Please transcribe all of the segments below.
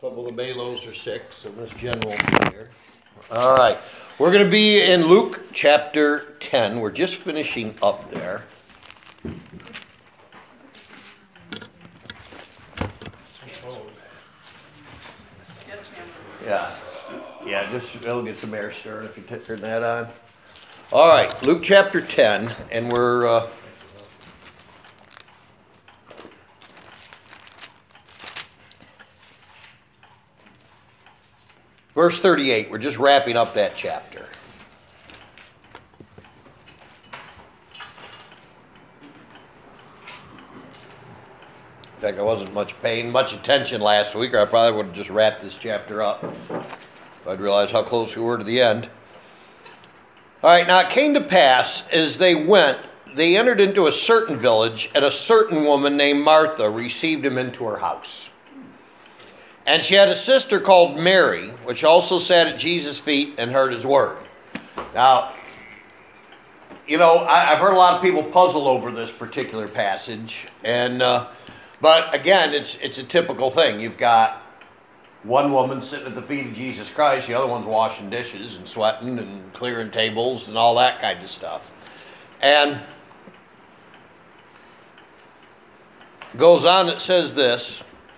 couple of the Balos are sick, so Miss Jen won't be here. All right. We're going to be in Luke chapter 10. We're just finishing up there. Yeah, just it'll get some air stirred if you turn that on. All right, Luke chapter 10, and we're verse 38. We're just wrapping up that chapter. In fact, I wasn't paying much attention last week, or I probably would have just wrapped this chapter up if I'd realized how close we were to the end. All right, now it came to pass, as they went, they entered into a certain village, and a certain woman named Martha received him into her house. And she had a sister called Mary, which also sat at Jesus' feet and heard his word. Now, you know, I've heard a lot of people puzzle over this particular passage, and but again, it's a typical thing. You've got one woman sitting at the feet of Jesus Christ, the other one's washing dishes and sweating and clearing tables and all that kind of stuff. And goes on, it says this,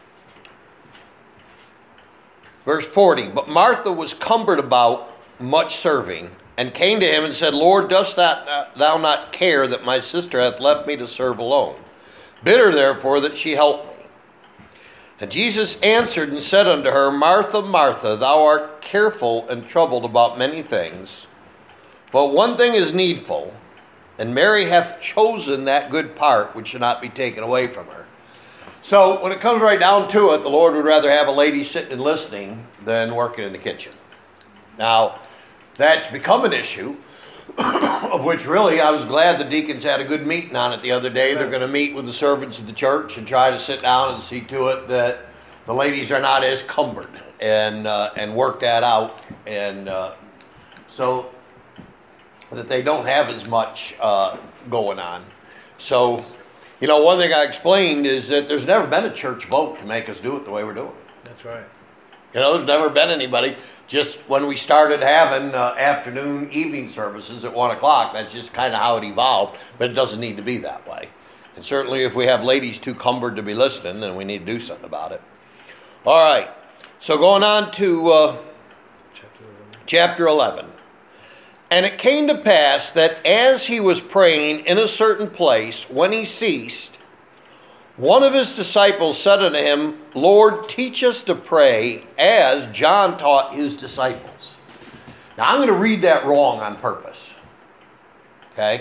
verse 40, but Martha was cumbered about much serving, and came to him and said, Lord, dost thou not care that my sister hath left me to serve alone? Bid her therefore that she help me. And Jesus answered and said unto her, Martha, Martha, thou art careful and troubled about many things, but one thing is needful, and Mary hath chosen that good part which shall not be taken away from her. So when it comes right down to it, the Lord would rather have a lady sitting and listening than working in the kitchen. Now, that's become an issue, of which really I was glad the deacons had a good meeting on it the other day. They're going to meet with the servants of the church and try to sit down and see to it that the ladies are not as cumbered and work that out, and so that they don't have as much going on. So, you know, one thing I explained is that there's never been a church vote to make us do it the way we're doing it. That's right. You know, there's never been anybody. Just when we started having afternoon, evening services at 1 o'clock, that's just kind of how it evolved, but it doesn't need to be that way. And certainly if we have ladies too cumbered to be listening, then we need to do something about it. All right, so going on to chapter 11. And it came to pass that as he was praying in a certain place, when he ceased, one of his disciples said unto him, Lord, teach us to pray as John taught his disciples. Now, I'm going to read that wrong on purpose. Okay?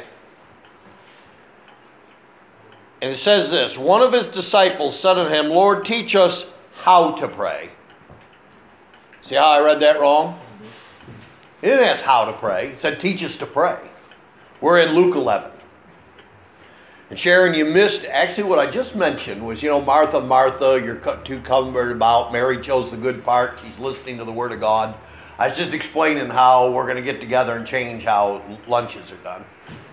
And it says this, one of his disciples said unto him, Lord, teach us how to pray. See how I read that wrong? He didn't ask how to pray. He said, teach us to pray. We're in Luke 11. And Sharon, you missed, actually what I just mentioned was, you know, Martha, Martha, you're too cumbered about. Mary chose the good part. She's listening to the Word of God. I was just explaining how we're going to get together and change how lunches are done.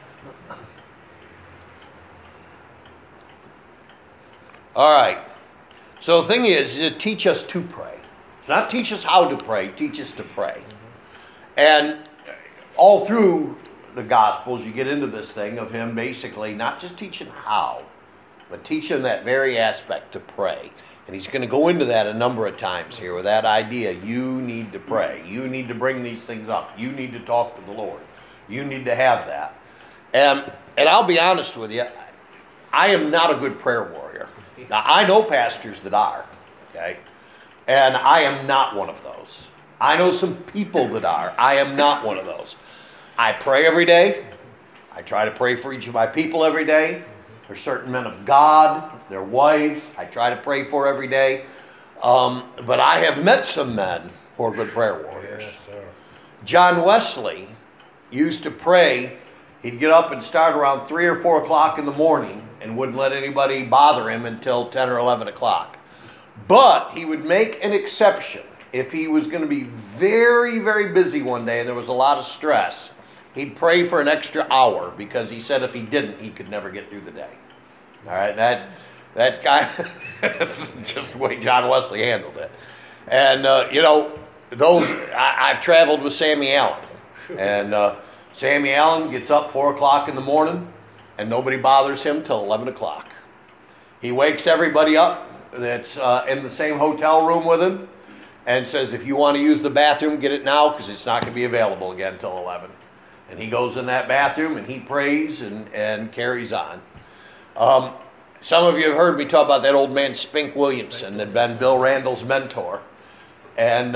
All right. So the thing is, teach us to pray. It's not teach us how to pray, teach us to pray. And all through the Gospels, you get into this thing of him basically not just teaching how, but teaching that very aspect to pray. And he's going to go into that a number of times here with that idea. You need to pray. You need to bring these things up. You need to talk to the Lord. You need to have that. And I'll be honest with you, I am not a good prayer warrior. Now, I know pastors that are, okay? And I am not one of those. I know some people that are. I am not one of those. I pray every day. I try to pray for each of my people every day. There's certain men of God, their wives, I try to pray for every day. But I have met some men who are good prayer warriors. Yes, sir. John Wesley used to pray. He'd get up and start around 3 or 4 o'clock in the morning and wouldn't let anybody bother him until 10 or 11 o'clock. But he would make an exception. If he was going to be very, very busy one day and there was a lot of stress, he'd pray for an extra hour because he said if he didn't, he could never get through the day. All right, that's just the way John Wesley handled it. And, I've traveled with Sammy Allen. And Sammy Allen gets up 4 o'clock in the morning, and nobody bothers him till 11 o'clock. He wakes everybody up that's in the same hotel room with him and says, if you want to use the bathroom, get it now, because it's not going to be available again till 11. And he goes in that bathroom and he prays and carries on. Some of you have heard me talk about that old man Spink Williamson that had been Bill Randall's mentor. And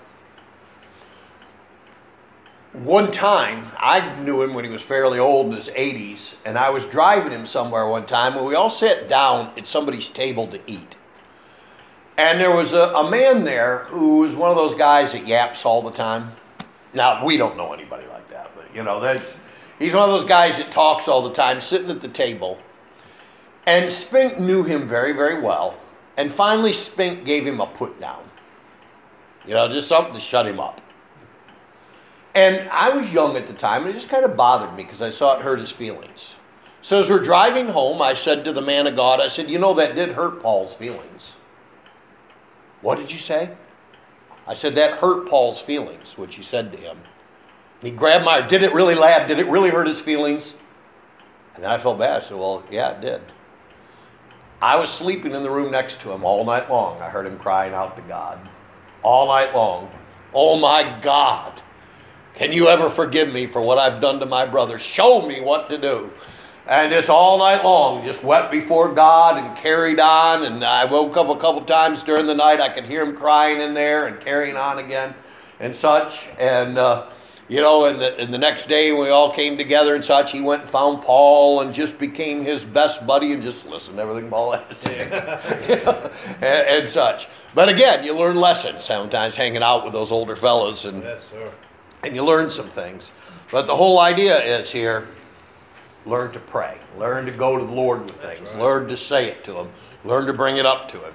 one time, I knew him when he was fairly old in his 80s, and I was driving him somewhere one time, and we all sat down at somebody's table to eat. And there was a man there who was one of those guys that yaps all the time. Now, we don't know anybody like that, but he's one of those guys that talks all the time, sitting at the table. And Spink knew him very, very well. And finally, Spink gave him a put down. Just something to shut him up. And I was young at the time, and it just kind of bothered me because I saw it hurt his feelings. So as we're driving home, I said to the man of God, I said, that did hurt Paul's feelings. What did you say? I said, that hurt Paul's feelings, what you said to him. And he grabbed my arm. Did it really, lad? Did it really hurt his feelings? And then I felt bad. I said, well, yeah, it did. I was sleeping in the room next to him all night long. I heard him crying out to God all night long. Oh, my God, can you ever forgive me for what I've done to my brother? Show me what to do. And just all night long, just wept before God and carried on. And I woke up a couple times during the night. I could hear him crying in there and carrying on again and such. And, and the next day when we all came together and such, he went and found Paul and just became his best buddy and just listened to everything Paul had to say. and such. But again, you learn lessons sometimes hanging out with those older fellows. And, yes, sir. And you learn some things. But the whole idea is here, learn to pray. Learn to go to the Lord with things. Right. Learn to say it to Him. Learn to bring it up to Him.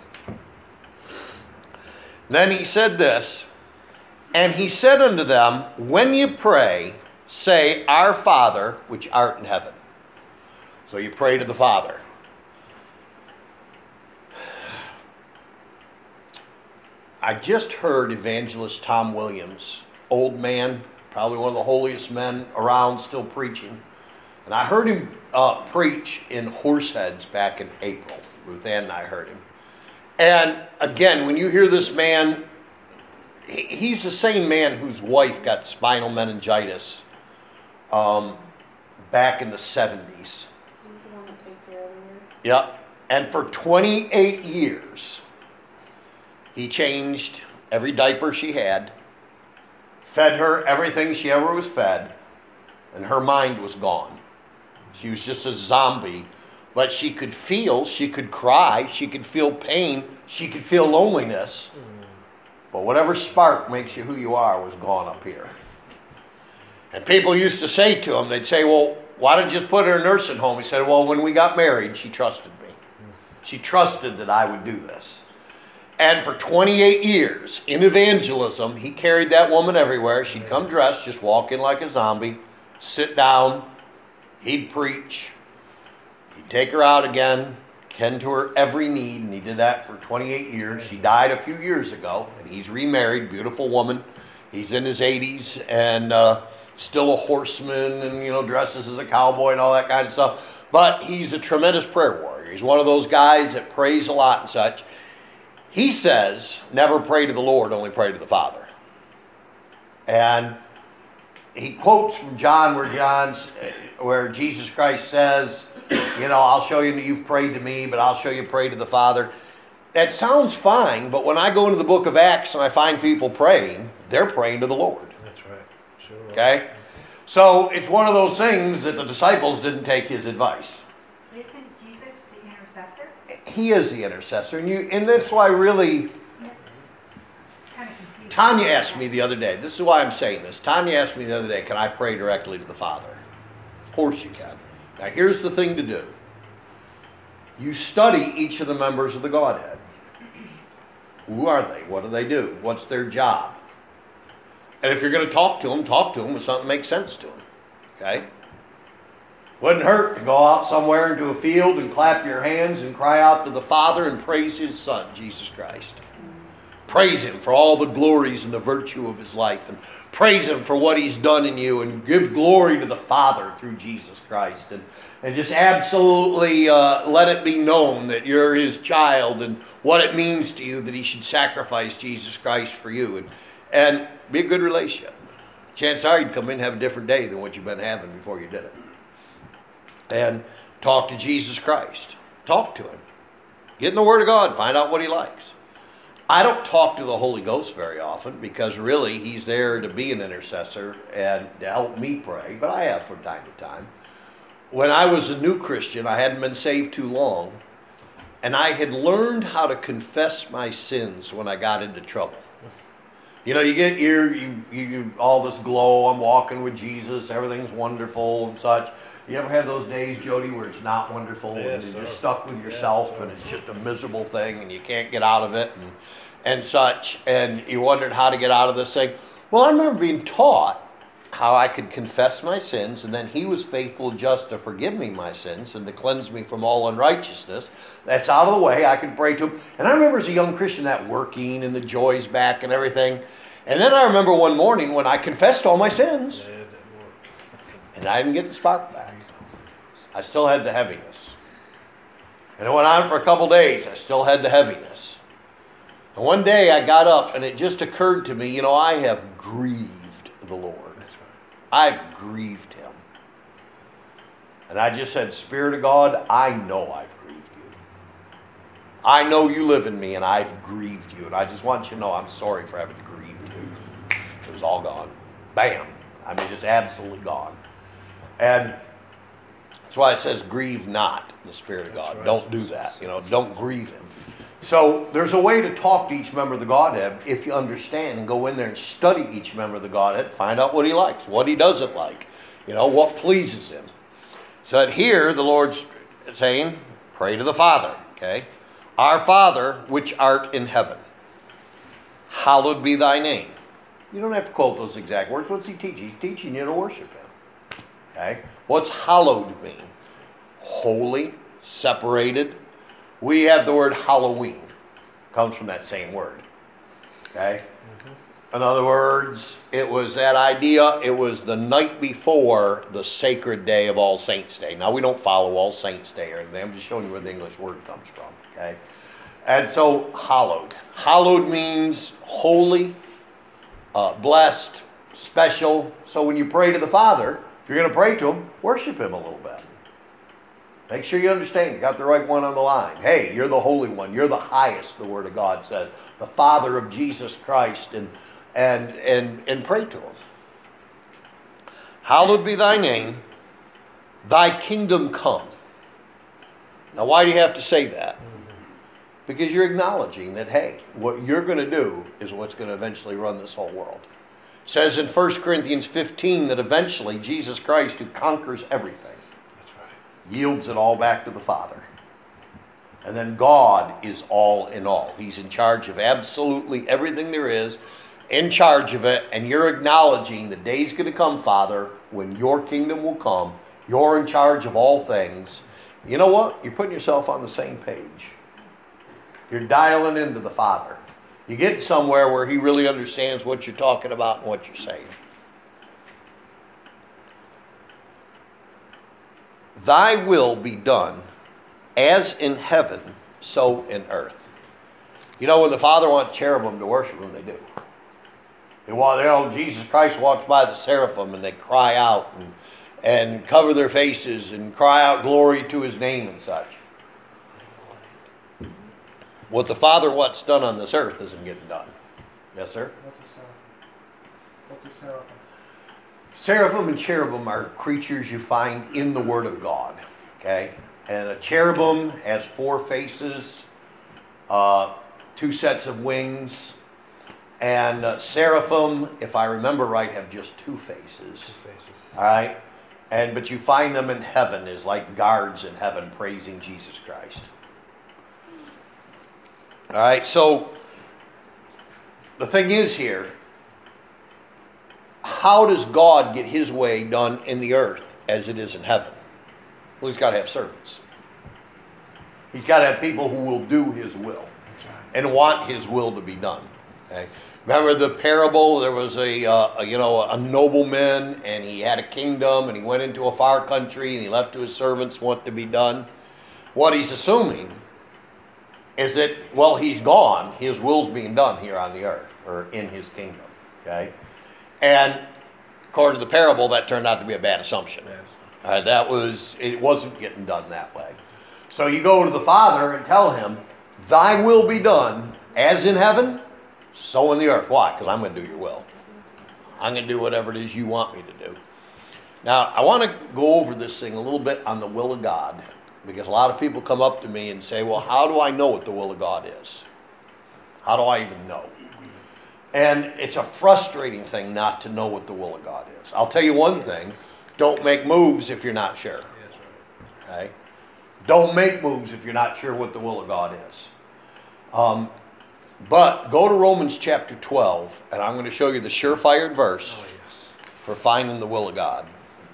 Then he said this, and he said unto them, when you pray, say, Our Father, which art in heaven. So you pray to the Father. I just heard evangelist Tom Williams, old man, probably one of the holiest men around, still preaching. And I heard him preach in Horseheads back in April. Ruth Ann and I heard him. And again, when you hear this man, he's the same man whose wife got spinal meningitis back in the 70s. He's the one that takes her every year? Yep. And for 28 years, he changed every diaper she had, fed her everything she ever was fed, and her mind was gone. She was just a zombie, but she could feel, she could cry, she could feel pain, she could feel loneliness. But whatever spark makes you who you are was gone up here. And people used to say to him, they'd say, well, why did you just put her in a nursing home? He said, well, when we got married, she trusted me. She trusted that I would do this. And for 28 years in evangelism, he carried that woman everywhere. She'd come dressed, just walk in like a zombie, sit down, he'd preach, he'd take her out again, tend to her every need, and he did that for 28 years. She died a few years ago, and he's remarried, beautiful woman. He's in his 80s and still a horseman and, dresses as a cowboy and all that kind of stuff. But he's a tremendous prayer warrior. He's one of those guys that prays a lot and such. He says, never pray to the Lord, only pray to the Father. And he quotes from John where Jesus Christ says, I'll show you that you've prayed to me, but I'll show you pray to the Father. That sounds fine, but when I go into the book of Acts and I find people praying, they're praying to the Lord. That's right. Sure. Okay? So it's one of those things that the disciples didn't take his advice. Isn't Jesus the intercessor? He is the intercessor. And that's why really, Kind of confusing. Tanya asked me the other day, this is why I'm saying this. Tanya asked me the other day, can I pray directly to the Father? Of course you can. Now here's the thing to do. You study each of the members of the Godhead. Who are they? What do they do? What's their job? And if you're going to talk to them with something that makes sense to them. Okay? Wouldn't hurt to go out somewhere into a field and clap your hands and cry out to the Father and praise His Son, Jesus Christ. Praise him for all the glories and the virtue of his life, and praise him for what he's done in you, and give glory to the Father through Jesus Christ, and just absolutely let it be known that you're his child and what it means to you that he should sacrifice Jesus Christ for you, and be a good relationship. Chances are you'd come in and have a different day than what you've been having before you did it. And talk to Jesus Christ. Talk to him. Get in the Word of God. Find out what he likes. I don't talk to the Holy Ghost very often because really he's there to be an intercessor and to help me pray, but I have from time to time. When I was a new Christian, I hadn't been saved too long, and I had learned how to confess my sins when I got into trouble. You know, you get you all this glow, I'm walking with Jesus, everything's wonderful and such. You ever have those days, Jody, where it's not wonderful and you're just stuck with yourself and it's just a miserable thing and you can't get out of it and such, and you wondered how to get out of this thing? Well, I remember being taught how I could confess my sins, and then he was faithful and just to forgive me my sins and to cleanse me from all unrighteousness. That's out of the way. I could pray to him. And I remember as a young Christian that working and the joys back and everything. And then I remember one morning when I confessed all my sins and I didn't get the spark back. I still had the heaviness. And it went on for a couple days. I still had the heaviness. And one day I got up and it just occurred to me, I have grieved the Lord. I've grieved him. And I just said, Spirit of God, I know I've grieved you. I know you live in me and I've grieved you. And I just want you to know I'm sorry for having grieved you. It was all gone. Bam. I mean, just absolutely gone. And that's why it says, grieve not the Spirit of God. Don't do that. Don't grieve him. So there's a way to talk to each member of the Godhead if you understand and go in there and study each member of the Godhead, find out what he likes, what he doesn't like, what pleases him. So that here the Lord's saying, pray to the Father, okay? Our Father, which art in heaven, hallowed be thy name. You don't have to quote those exact words. What's he teaching? He's teaching you to worship him, okay? What's hallowed mean? Holy, separated. We have the word Halloween. Comes from that same word. Okay? In other words, it was that idea, it was the night before the sacred day of All Saints' Day. Now, we don't follow All Saints' Day or anything. I'm just showing you where the English word comes from. Okay? And so, hallowed. Hallowed means holy, blessed, special. So when you pray to the Father, if you're going to pray to him, worship him a little bit. Make sure you understand you got the right one on the line. Hey, you're the Holy One. You're the highest, the Word of God says. The Father of Jesus Christ, and pray to him. Hallowed be thy name, thy kingdom come. Now, why do you have to say that? Because you're acknowledging that, hey, what you're going to do is what's going to eventually run this whole world. It says in 1 Corinthians 15 that eventually Jesus Christ, who conquers everything, yields it all back to the Father. And then God is all in all. He's in charge of absolutely everything there is, in charge of it, and you're acknowledging the day's going to come, Father, when your kingdom will come. You're in charge of all things. You know what? You're putting yourself on the same page. You're dialing into the Father. You get somewhere where he really understands what you're talking about and what you're saying. Thy will be done as in heaven, so in earth. When the Father wants cherubim to worship him, they do. Jesus Christ walks by the seraphim and they cry out and cover their faces and cry out glory to his name and such. What the Father wants done on this earth isn't getting done. Yes, sir? What's a seraphim? Seraphim and cherubim are creatures you find in the Word of God. Okay? And a cherubim has 4 faces, 2 sets of wings. And seraphim, if I remember right, have just 2 faces. 2 faces. All right? But you find them in heaven as like guards in heaven praising Jesus Christ. All right, so the thing is here, how does God get his way done in the earth as it is in heaven? Well, he's got to have servants. He's got to have people who will do his will and want his will to be done. Okay. Remember the parable? There was a nobleman, and he had a kingdom, and he went into a far country, and he left to his servants what to be done. What he's assuming is that while he's gone, his will's being done here on the earth, or in his kingdom. Okay, and according to the parable, that turned out to be a bad assumption. It wasn't getting done that way. So you go to the Father and tell him, "Thy will be done, as in heaven, so in the earth." Why? Because I'm going to do your will. I'm going to do whatever it is you want me to do. Now, I want to go over this thing a little bit on the will of God, because a lot of people come up to me and say, "Well, how do I know what the will of God is? How do I even know?" And it's a frustrating thing not to know what the will of God is. I'll tell you one thing: don't make moves if you're not sure. Okay? Don't make moves if you're not sure what the will of God is. But go to Romans chapter 12, and I'm going to show you the surefire verse for finding the will of God.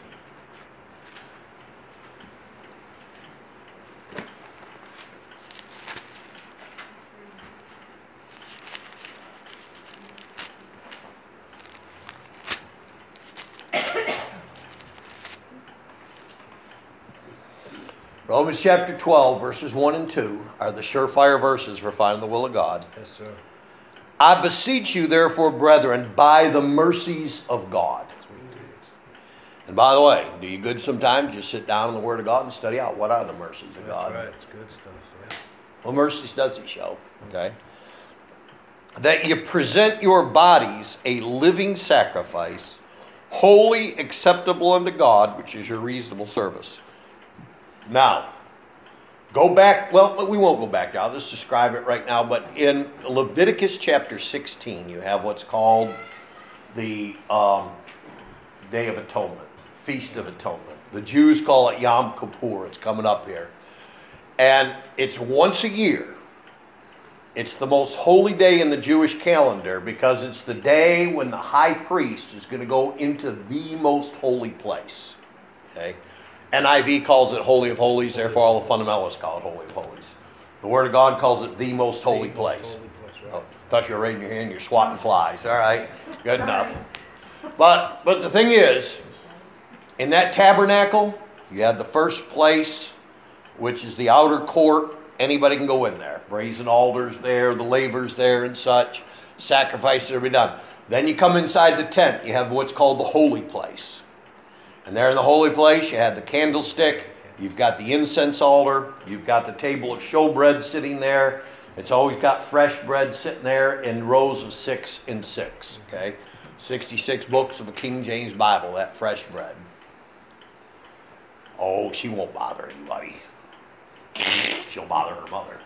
Romans chapter 12, verses 1 and 2 are the surefire verses for finding the will of God. Yes, sir. I beseech you, therefore, brethren, by the mercies of God. And by the way, do you good sometimes just sit down in the Word of God and study out what are the mercies of God? That's right. It's good stuff. Yeah. What mercies does he show? Okay. That you present your bodies a living sacrifice, holy, acceptable unto God, which is your reasonable service. Now, go back, well, we won't go back now, let's describe it right now, but in Leviticus chapter 16, you have what's called the Day of Atonement, Feast of Atonement. The Jews call it Yom Kippur, it's coming up here. And it's once a year. It's the most holy day in the Jewish calendar because it's the day when the high priest is going to go into the most holy place. Okay? NIV calls it Holy of Holies, therefore all the fundamentalists call it Holy of Holies. The Word of God calls it the most holy place. Right. Oh, thought you were raising your hand, you're swatting flies. All right, good enough. But the thing is, in that tabernacle, you have the first place, which is the outer court. Anybody can go in there. Brazen altars there, the lavers there and such. Sacrifices are be done. Then you come inside the tent. You have what's called the holy place. And there in the holy place, you have the candlestick, you've got the incense altar, you've got the table of showbread sitting there. It's always got fresh bread sitting there in rows of 6 and 6, okay? 66 books of the King James Bible, that fresh bread. Oh, she won't bother anybody. She'll bother her mother.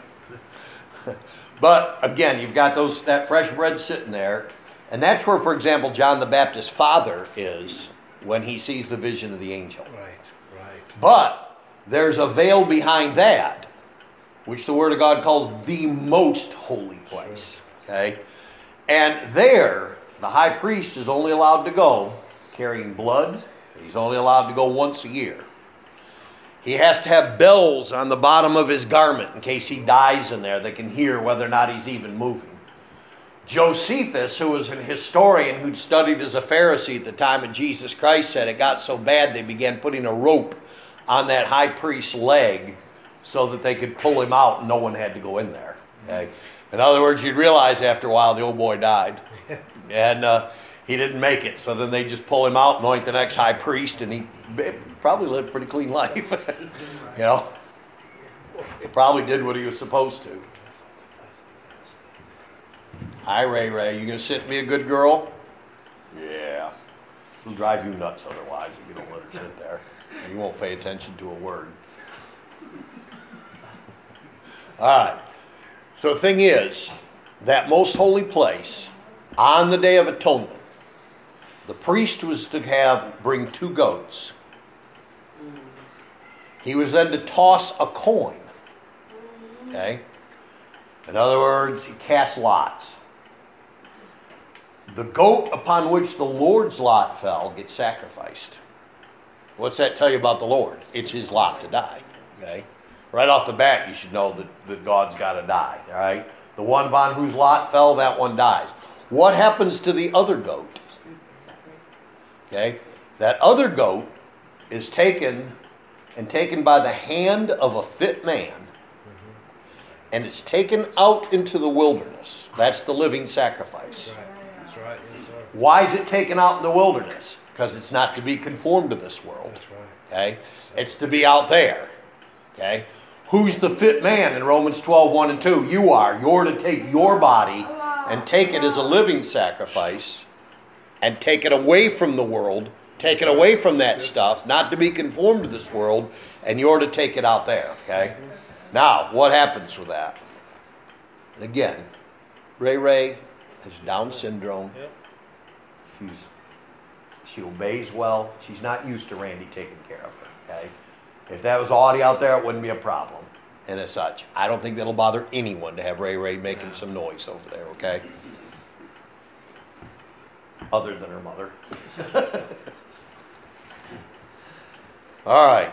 But again, you've got that fresh bread sitting there. And that's where, for example, John the Baptist's father is when he sees the vision of the angel. Right. But there's a veil behind that, which the Word of God calls the most holy place. Okay? And there, the high priest is only allowed to go carrying blood. He's only allowed to go once a year. He has to have bells on the bottom of his garment in case he dies in there. They can hear whether or not he's even moving. Josephus, who was an historian who'd studied as a Pharisee at the time of Jesus Christ, said it got so bad they began putting a rope on that high priest's leg so that they could pull him out and no one had to go in there. Okay? In other words, you'd realize after a while the old boy died. And he didn't make it. So then they just pull him out, anoint the next high priest, and he probably lived a pretty clean life. You know? Probably did what he was supposed to. Hi, Ray. You gonna sit and be a good girl? Yeah. She'll drive you nuts otherwise if you don't let her sit there. And you won't pay attention to a word. All right. So the thing is, that most holy place, on the Day of Atonement, the priest was to bring 2 goats. He was then to toss a coin. Okay? In other words, he cast lots. The goat upon which the Lord's lot fell gets sacrificed. What's that tell you about the Lord? It's his lot to die. Okay? Right off the bat, you should know that God's got to die. All right? The one upon whose lot fell, that one dies. What happens to the other goat? Okay, that other goat is taken by the hand of a fit man, and it's taken out into the wilderness. That's the living sacrifice. That's right. Yes, sir. Why is it taken out in the wilderness? Because it's not to be conformed to this world. That's right. Okay? It's to be out there. Okay? Who's the fit man in Romans 12, 1 and 2? You are. You're to take your body and take it as a living sacrifice and take it away from the world, take it away from that stuff, not to be conformed to this world, and you're to take it out there. Okay? Now, what happens with that? And again, Ray has Down syndrome. Yep. She obeys well. She's not used to Randy taking care of her. Okay? If that was Audie out there, it wouldn't be a problem. And as such, I don't think that'll bother anyone to have Ray making some noise over there. Okay? Other than her mother. All right.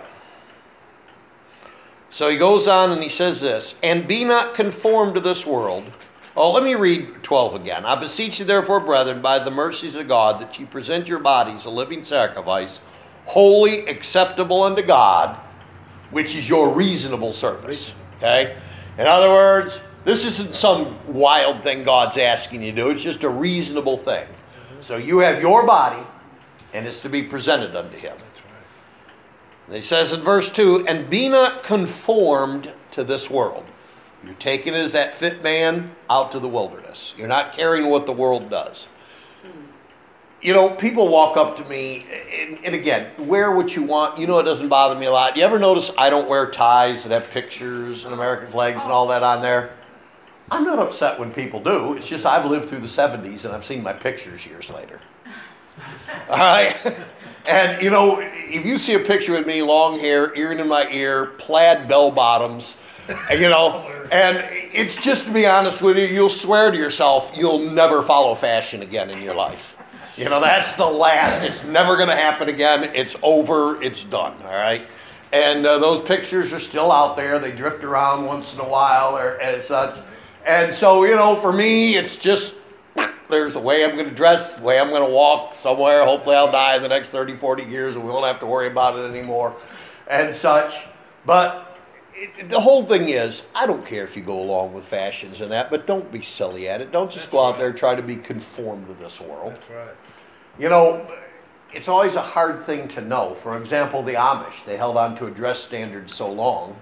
So he goes on and he says this, and be not conformed to this world. Oh, let me read 12 again. I beseech you therefore, brethren, by the mercies of God, that ye present your bodies a living sacrifice, holy, acceptable unto God, which is your reasonable service. Okay? In other words, this isn't some wild thing God's asking you to do. It's just a reasonable thing. So you have your body, and it's to be presented unto Him. And he says in verse 2, and be not conformed to this world. You're taking it as that fit man out to the wilderness. You're not carrying what the world does. You know, people walk up to me, and again, wear what you want. You know, it doesn't bother me a lot. You ever notice I don't wear ties that have pictures and American flags and all that on there? I'm not upset when people do. It's just I've lived through the 70s and I've seen my pictures years later. All right? And, you know, if you see a picture with me, long hair, earring in my ear, plaid bell bottoms, you know, and it's just, to be honest with you, you'll swear to yourself you'll never follow fashion again in your life. You know, that's the last. It's never going to happen again. It's over. It's done. All right? And those pictures are still out there. They drift around once in a while or as such. And so, you know, for me, it's just, there's a way I'm going to dress, the way I'm going to walk somewhere. Hopefully I'll die in the next 30, 40 years and we won't have to worry about it anymore and such. But the whole thing is, I don't care if you go along with fashions and that, but don't be silly at it. Don't just go out there and try to be conformed to this world. That's right. You know, it's always a hard thing to know. For example, the Amish, they held on to a dress standard so long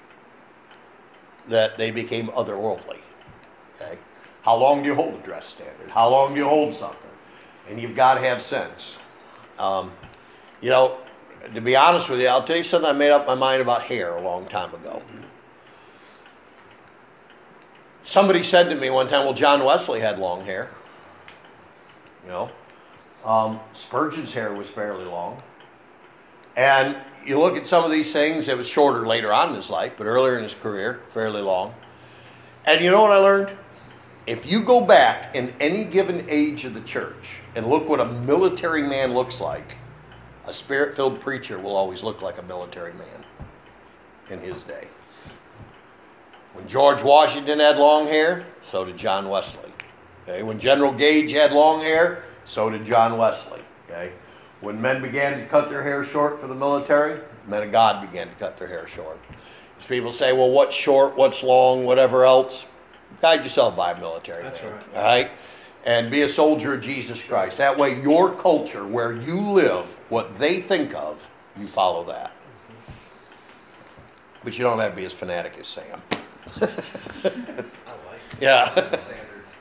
that they became otherworldly. Okay? How long do you hold a dress standard? How long do you hold something? And you've got to have sense. You know, to be honest with you, I'll tell you something I made up my mind about hair a long time ago. Somebody said to me one time, well, John Wesley had long hair. You know, Spurgeon's hair was fairly long. And you look at some of these things, it was shorter later on in his life, but earlier in his career, fairly long. And you know what I learned? If you go back in any given age of the church and look what a military man looks like, a spirit-filled preacher will always look like a military man in his day. When George Washington had long hair, so did John Wesley. Okay? When General Gage had long hair, so did John Wesley. Okay? When men began to cut their hair short for the military, men of God began to cut their hair short. As people say, well, what's short, what's long, whatever else, guide yourself by a military man. That's right. All right? And be a soldier of Jesus Christ. That way your culture, where you live, what they think of, you follow that. But you don't have to be as fanatic as Sam. I like Yeah. standards.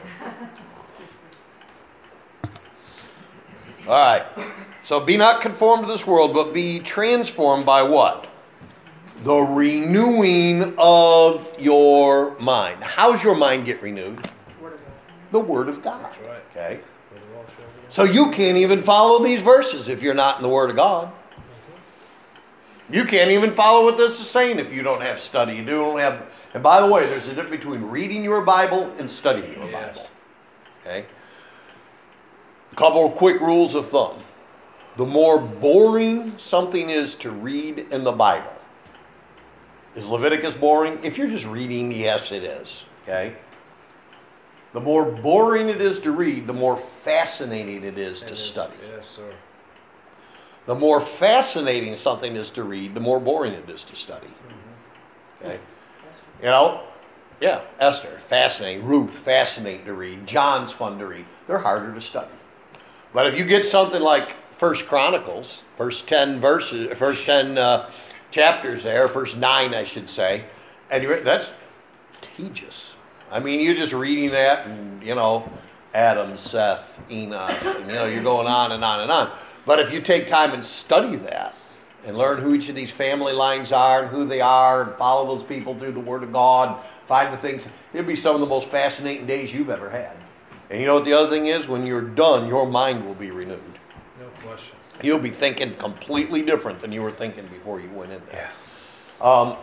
All right. So be not conformed to this world, but be transformed by what? The renewing of your mind. How's your mind get renewed? Word of God. The Word of God. That's right. Okay. With the wall showing you. So you can't even follow these verses if you're not in the Word of God. You can't even follow what this is saying if you don't have study. You don't have. And by the way, there's a difference between reading your Bible and studying your Yes. Bible. Okay. A couple of quick rules of thumb. The more boring something is to read in the Bible. Is Leviticus boring? If you're just reading, yes, it is. Okay. The more boring it is to read, the more fascinating it is to It is. study. Yes, sir. The more fascinating something is to read, the more boring it is to study. Okay? You know, yeah, Esther, fascinating. Ruth, fascinating to read. John's fun to read. They're harder to study. But if you get something like First Chronicles, first 10 verses, first 10 chapters there, first 9, I should say, and that's tedious. I mean, you're just reading that, and you know, Adam, Seth, Enoch, and you know, you're going on and on and on. But if you take time and study that, and learn who each of these family lines are and who they are, and follow those people through the Word of God, find the things, it'll be some of the most fascinating days you've ever had. And you know what the other thing is? When you're done, your mind will be renewed. No question. You'll be thinking completely different than you were thinking before you went in there. Yeah.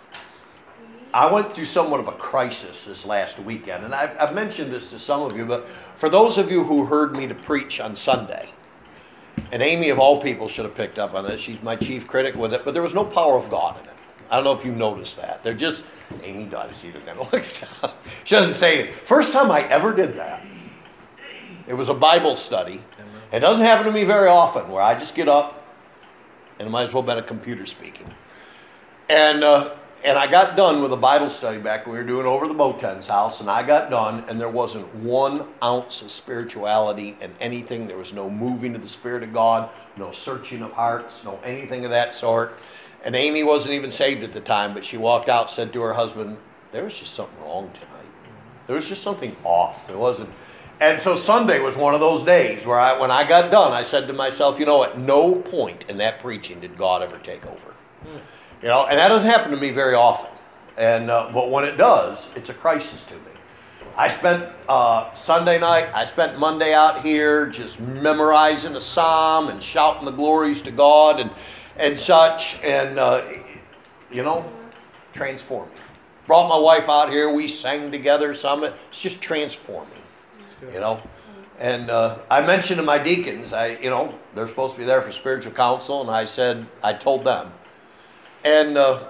I went through somewhat of a crisis this last weekend, and I've mentioned this to some of you, but for those of you who heard me to preach on Sunday, and Amy of all people should have picked up on this, she's my chief critic with it, but there was no power of God in it. I don't know if you noticed that. They're just, Amy does, she kind of looks down. She doesn't say it. First time I ever did that, it was a Bible study. It doesn't happen to me very often, where I just get up, and it might as well have been a computer speaking. And I got done with a Bible study back when we were doing over the Boten's house, and I got done, and there wasn't 1 ounce of spirituality in anything. There was no moving of the Spirit of God, no searching of hearts, no anything of that sort. And Amy wasn't even saved at the time, but she walked out and said to her husband, there was just something wrong tonight. There was just something off. There wasn't. And so Sunday was one of those days where when I got done, I said to myself, you know, at no point in that preaching did God ever take over. You know, and that doesn't happen to me very often. And but when it does, it's a crisis to me. I spent Sunday night, I spent Monday out here just memorizing a psalm and shouting the glories to God and such. And, you know, transforming. Brought my wife out here. We sang together some. It's just transforming, you know. And I mentioned to my deacons, they're supposed to be there for spiritual counsel. And I told them. And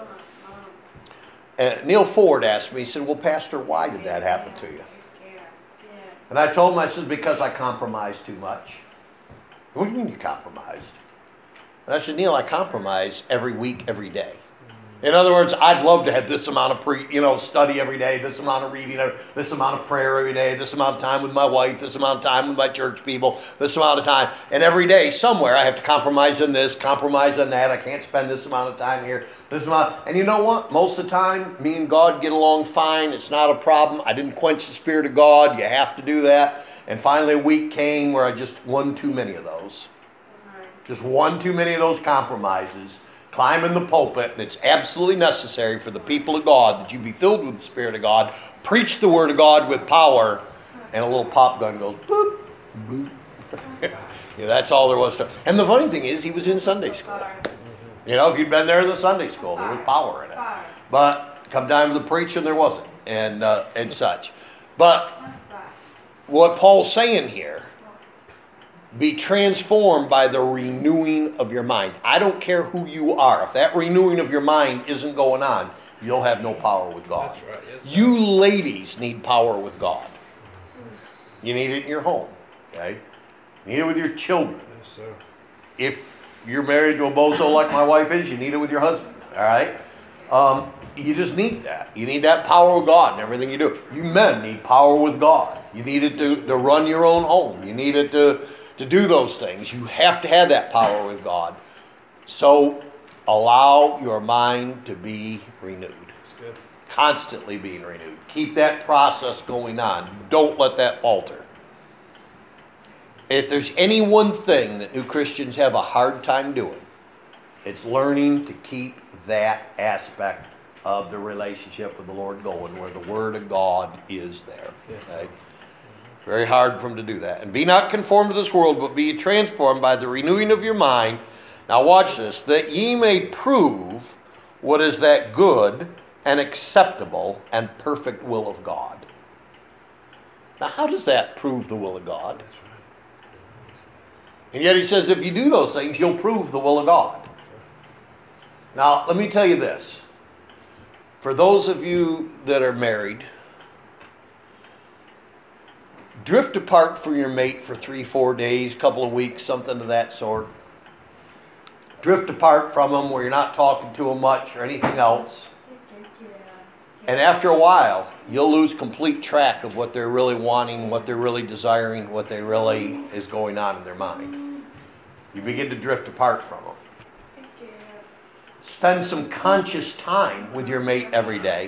Neil Ford asked me, he said, well, Pastor, why did that happen to you? And I told him, I said, because I compromised too much. What do you mean you compromised? And I said, Neil, I compromise every week, every day. In other words, I'd love to have this amount of study every day, this amount of reading, this amount of prayer every day, this amount of time with my wife, this amount of time with my church people, this amount of time. And every day, somewhere, I have to compromise on this, compromise on that. I can't spend this amount of time here, this amount. And you know what? Most of the time, me and God get along fine. It's not a problem. I didn't quench the Spirit of God. You have to do that. And finally, a week came where I just won too many of those. Just one too many of those compromises. Climb in the pulpit, and it's absolutely necessary for the people of God that you be filled with the Spirit of God, preach the Word of God with power, and a little pop gun goes boop, boop. That's all there was to it. And the funny thing is, he was in Sunday school. You know, if you'd been there in the Sunday school, there was power in it. But come time to the preaching, there wasn't, and such. But what Paul's saying here, be transformed by the renewing of your mind. I don't care who you are. If that renewing of your mind isn't going on, you'll have no power with God. That's right. Yes, you ladies need power with God. You need it in your home. Okay? You need it with your children. Yes, sir. If you're married to a bozo like my wife is, you need it with your husband. All right? You just need that. You need that power of God in everything you do. You men need power with God. You need it to run your own home. You need it to do those things. You have to have that power with God. So allow your mind to be renewed. That's good. Constantly being renewed. Keep that process going on. Don't let that falter. If there's any one thing that new Christians have a hard time doing, it's learning to keep that aspect of the relationship with the Lord going, where the Word of God is there. Yes, Okay? Very hard for them to do that. And be not conformed to this world, but be transformed by the renewing of your mind. Now watch this. That ye may prove what is that good and acceptable and perfect will of God. Now how does that prove the will of God? That's right. And yet he says if you do those things, you'll prove the will of God. Now let me tell you this. For those of you that are married, drift apart from your mate for 3-4 days, couple of weeks, something of that sort. Drift apart from them where you're not talking to them much or anything else. And after a while, you'll lose complete track of what they're really wanting, what they're really desiring, what they really is going on in their mind. You begin to drift apart from them. Spend some conscious time with your mate every day.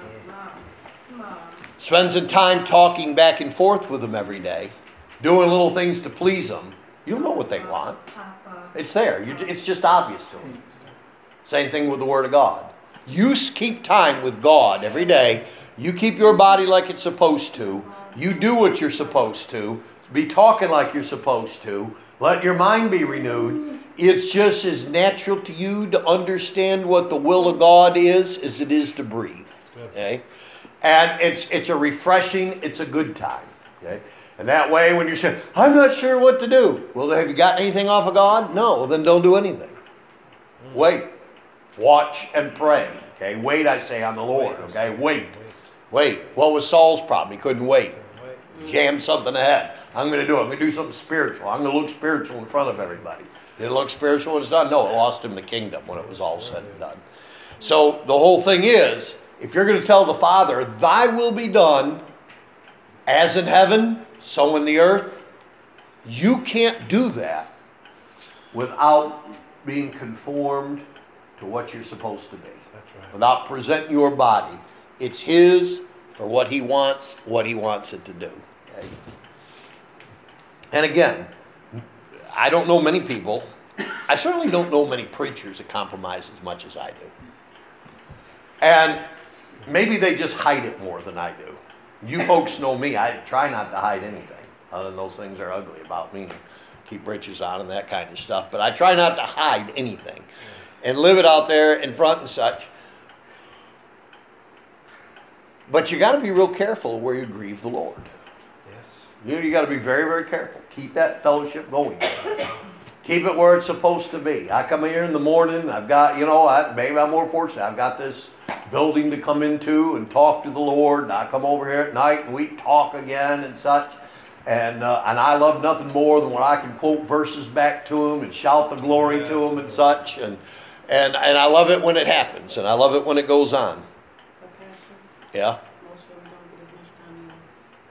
Spend some time talking back and forth with them every day. Doing little things to please them. You'll know what they want. It's there. It's just obvious to them. Same thing with the Word of God. You keep time with God every day. You keep your body like it's supposed to. You do what you're supposed to. Be talking like you're supposed to. Let your mind be renewed. It's just as natural to you to understand what the will of God is as it is to breathe. Okay? And it's a refreshing, it's a good time. Okay? And that way when you're saying, I'm not sure what to do. Well, have you got anything off of God? No, well, then don't do anything. Wait. Watch and pray. Okay? Wait, I say, on the Lord. Okay? Wait. What was Saul's problem? He couldn't wait. Jammed something ahead. I'm going to do it. I'm going to do something spiritual. I'm going to look spiritual in front of everybody. Did it look spiritual when it's done? No, it lost him the kingdom when it was all said and done. So the whole thing is, if you're going to tell the Father, thy will be done as in heaven, so in the earth, you can't do that without being conformed to what you're supposed to be. That's right. Without presenting your body. It's His for what He wants it to do. Okay? And again, I don't know many people, I certainly don't know many preachers that compromise as much as I do. And maybe they just hide it more than I do. You folks know me, I try not to hide anything, other than those things are ugly about me, keep britches on and that kind of stuff. But I try not to hide anything and live it out there in front and such. But you got to be real careful where you grieve the Lord. Yes. You got to be very, very careful. Keep that fellowship going. Keep it where it's supposed to be. I come here in the morning. I've got, maybe I'm more fortunate. I've got this building to come into and talk to the Lord. And I come over here at night and we talk again and such. And I love nothing more than when I can quote verses back to Him and shout the glory to Him and such. And I love it when it happens. And I love it when it goes on. Yeah. Most of them don't get as much time either.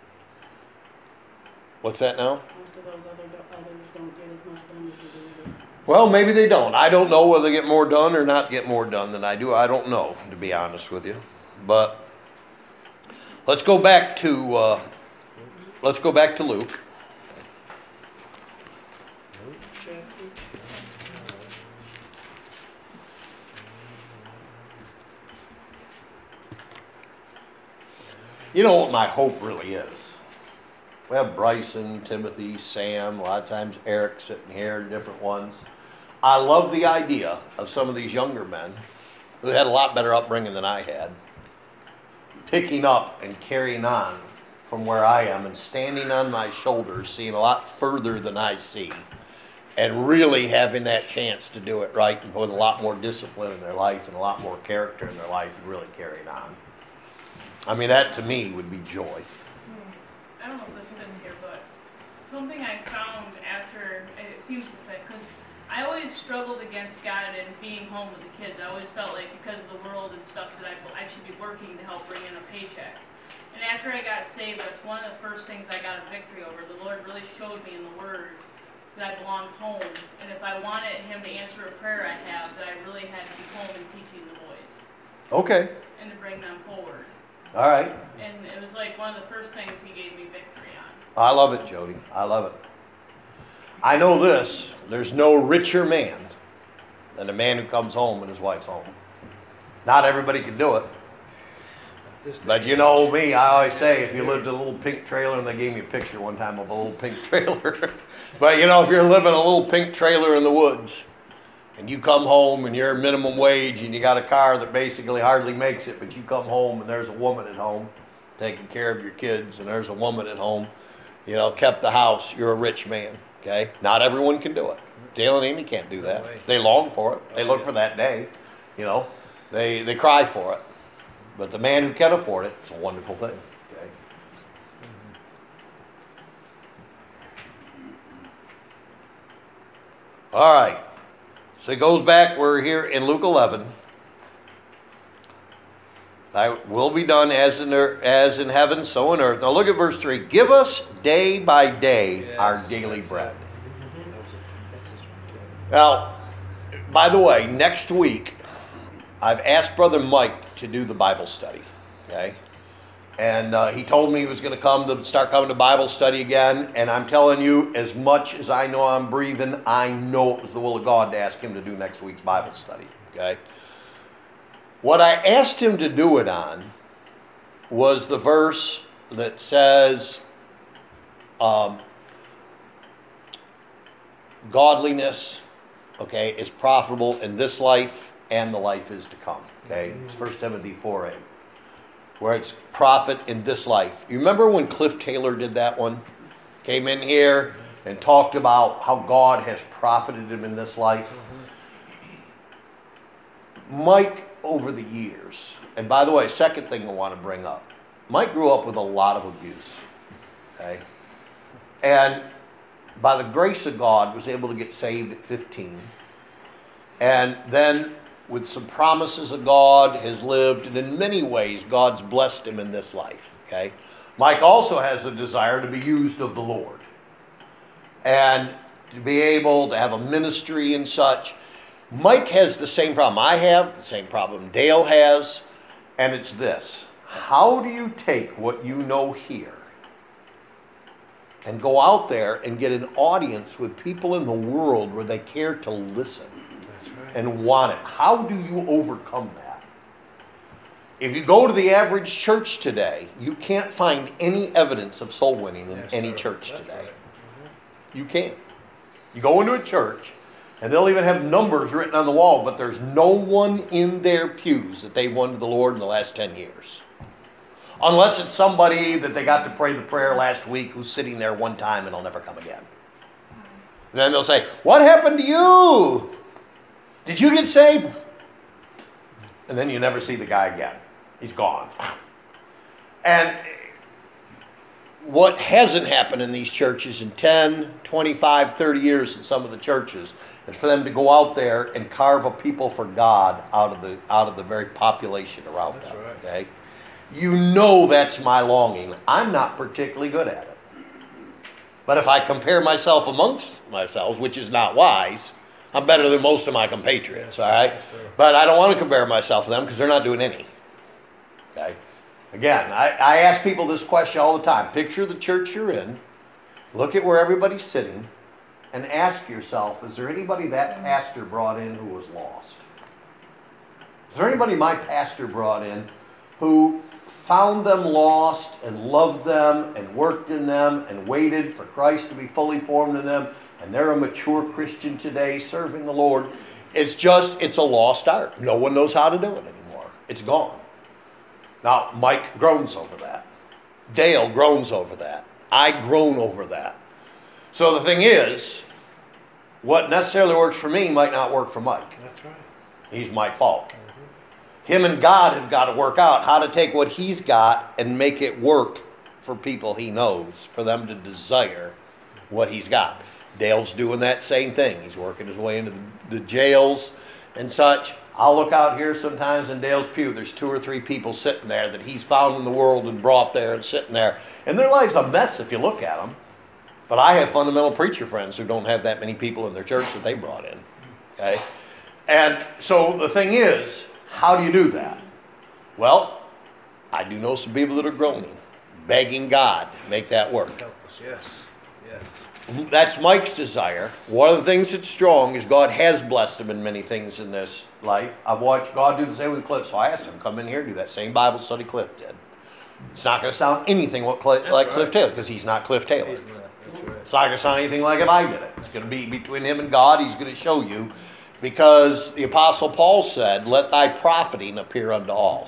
What's that now? Most of those others don't get as much done as you do. Well, maybe they don't. I don't know whether they get more done or not get more done than I do. I don't know, to be honest with you. But let's go back to Luke. You know what my hope really is? We have Bryson, Timothy, Sam, a lot of times Eric sitting here, different ones. I love the idea of some of these younger men who had a lot better upbringing than I had, picking up and carrying on from where I am and standing on my shoulders, seeing a lot further than I see, and really having that chance to do it right and put a lot more discipline in their life and a lot more character in their life and really carrying on. I mean, that to me would be joy. I don't know if this fits here, but something I found after, it seems to fit, because I always struggled against God and being home with the kids. I always felt like because of the world and stuff that I should be working to help bring in a paycheck. And after I got saved, that's one of the first things I got a victory over. The Lord really showed me in the Word that I belonged home. And if I wanted Him to answer a prayer I have, that I really had to be home and teaching the boys. Okay. And to bring them forward. All right. And it was like one of the first things He gave me victory on. I love it, Jody. I love it. I know this. There's no richer man than a man who comes home when his wife's home. Not everybody can do it. But you know me, I always say if you lived in a little pink trailer, and they gave me a picture one time of a little pink trailer. But if you're living in a little pink trailer in the woods, and you come home and you're minimum wage and you got a car that basically hardly makes it, but you come home and there's a woman at home taking care of your kids, and there's a woman at home, kept the house, you're a rich man, okay? Not everyone can do it. Dale and Amy can't do that. They long for it. They look for that day, They cry for it. But the man who can afford it, it's a wonderful thing, okay? All right. So it goes back, we're here in Luke 11. Thy will be done as in heaven, so on earth. Now look at verse 3. Give us day by day our daily bread. Now, by the way, next week, I've asked Brother Mike to do the Bible study. Okay? And he told me he was going to start coming to Bible study again. And I'm telling you, as much as I know I'm breathing, I know it was the will of God to ask him to do next week's Bible study. Okay? What I asked him to do it on was the verse that says, godliness, okay, is profitable in this life and the life is to come. Okay? It's 1 Timothy 4:8. Where it's profit in this life. You remember when Cliff Taylor did that one? Came in here and talked about how God has profited him in this life. Mike, over the years, and by the way, second thing I want to bring up, Mike grew up with a lot of abuse. Okay? And by the grace of God, was able to get saved at 15. And then with some promises of God, has lived, and in many ways, God's blessed him in this life. Okay? Mike also has a desire to be used of the Lord. And to be able to have a ministry and such. Mike has the same problem I have, the same problem Dale has, and it's this. How do you take what you know here and go out there and get an audience with people in the world where they care to listen? And want it. How do you overcome that? If you go to the average church today, you can't find any evidence of soul winning in any church today. Right. You can't. You go into a church, and they'll even have numbers written on the wall, but there's no one in their pews that they won to the Lord in the last 10 years. Unless it's somebody that they got to pray the prayer last week who's sitting there one time and will never come again. And then they'll say, what happened to you? Did you get saved? And then you never see the guy again. He's gone. And what hasn't happened in these churches in 10, 25, 30 years in some of the churches is for them to go out there and carve a people for God out of the very population around them. Right. Okay? You know that's my longing. I'm not particularly good at it. But if I compare myself amongst myself, which is not wise, I'm better than most of my compatriots, all right? Yes, sir. But I don't want to compare myself to them because they're not doing any. Okay? Again, I ask people this question all the time. Picture the church you're in. Look at where everybody's sitting. And ask yourself, is there anybody that pastor brought in who was lost? Is there anybody my pastor brought in who found them lost and loved them and worked in them and waited for Christ to be fully formed in them? And they're a mature Christian today serving the Lord. It's a lost art. No one knows how to do it anymore. It's gone. Now, Mike groans over that. Dale groans over that. I groan over that. So the thing is, what necessarily works for me might not work for Mike. That's right. He's Mike Falk. Him and God have got to work out how to take what he's got and make it work for people he knows, for them to desire what he's got. Dale's doing that same thing. He's working his way into the jails and such. I'll look out here sometimes in Dale's pew. There's 2 or 3 people sitting there that he's found in the world and brought there and sitting there. And their life's a mess if you look at them. But I have fundamental preacher friends who don't have that many people in their church that they brought in. Okay? And so the thing is, how do you do that? Well, I do know some people that are groaning, begging God to make that work. Help us. Yes. Yes. That's Mike's desire. One of the things that's strong is God has blessed him in many things in this life. I've watched God do the same with Cliff, so I asked him to come in here and do that same Bible study Cliff did. It's not going to sound anything like Cliff Taylor, because he's not Cliff Taylor. That's right. It's not going to sound anything like if I did it. It's going to be between him and God. He's going to show you, because the Apostle Paul said, let thy profiting appear unto all.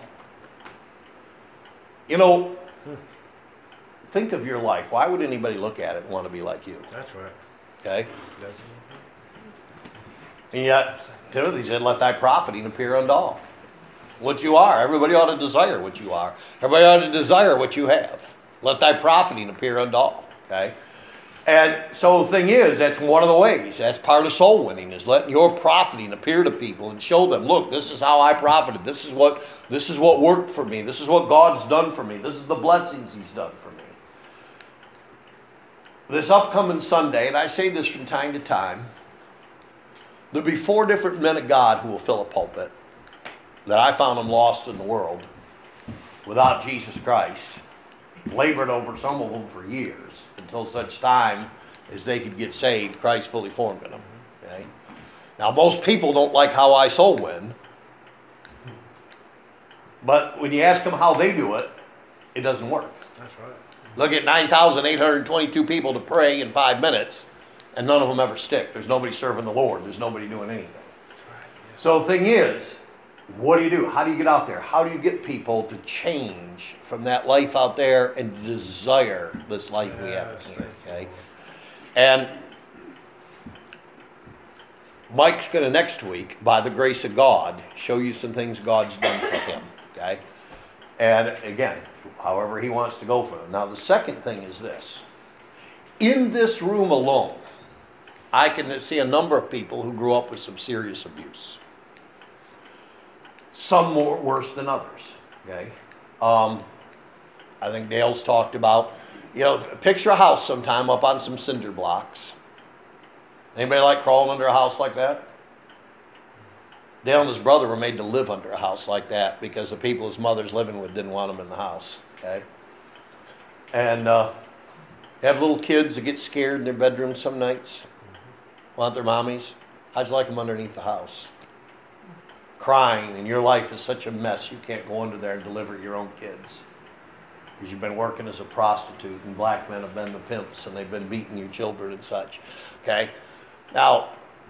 You know, think of your life. Why would anybody look at it and want to be like you? That's right. Okay? Doesn't And yet, Timothy said, let thy profiting appear unto all. What you are. Everybody ought to desire what you are. Everybody ought to desire what you have. Let thy profiting appear unto all. Okay? And so the thing is, that's one of the ways. That's part of soul winning, is letting your profiting appear to people and show them, look, this is how I profited. This is what worked for me. This is what God's done for me. This is the blessings He's done for me. This upcoming Sunday, and I say this from time to time, there'll be 4 different men of God who will fill a pulpit that I found them lost in the world without Jesus Christ. Labored over some of them for years until such time as they could get saved, Christ fully formed in them. Okay? Now, most people don't like how I soul win, but when you ask them how they do it, it doesn't work. That's right. Look at 9,822 people to pray in 5 minutes, and none of them ever stick. There's nobody serving the Lord. There's nobody doing anything. That's right. Yes. So the thing is, what do? How do you get out there? How do you get people to change from that life out there and desire this life we have in here? Okay? And Mike's going to next week, by the grace of God, show you some things God's done for him. Okay? And again, however he wants to go for them. Now the second thing is this. In this room alone, I can see a number of people who grew up with some serious abuse. Some more worse than others. Okay, I think Dale's talked about, picture a house sometime up on some cinder blocks. Anybody like crawling under a house like that? Dale and his brother were made to live under a house like that because the people his mother's living with didn't want them in the house. Okay, and have little kids that get scared in their bedrooms some nights, want their mommies. How'd you like them underneath the house? Crying, and your life is such a mess you can't go under there and deliver your own kids because you've been working as a prostitute and black men have been the pimps and they've been beating your children and such. Okay, now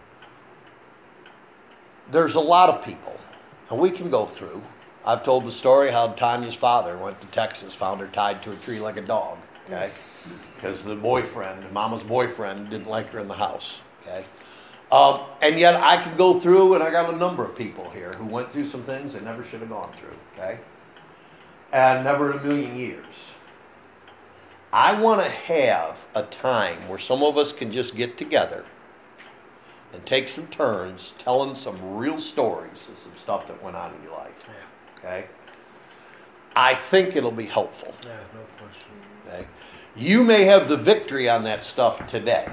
there's a lot of people, and we can go through. I've told the story how Tanya's father went to Texas, found her tied to a tree like a dog. Okay, because the boyfriend, Mama's boyfriend, didn't like her in the house. Okay. And yet I can go through, and I got a number of people here who went through some things they never should have gone through, okay? And never in a million years. I want to have a time where some of us can just get together and take some turns telling some real stories of some stuff that went on in your life, okay? I think it'll be helpful. Yeah, no question. Okay? You may have the victory on that stuff today.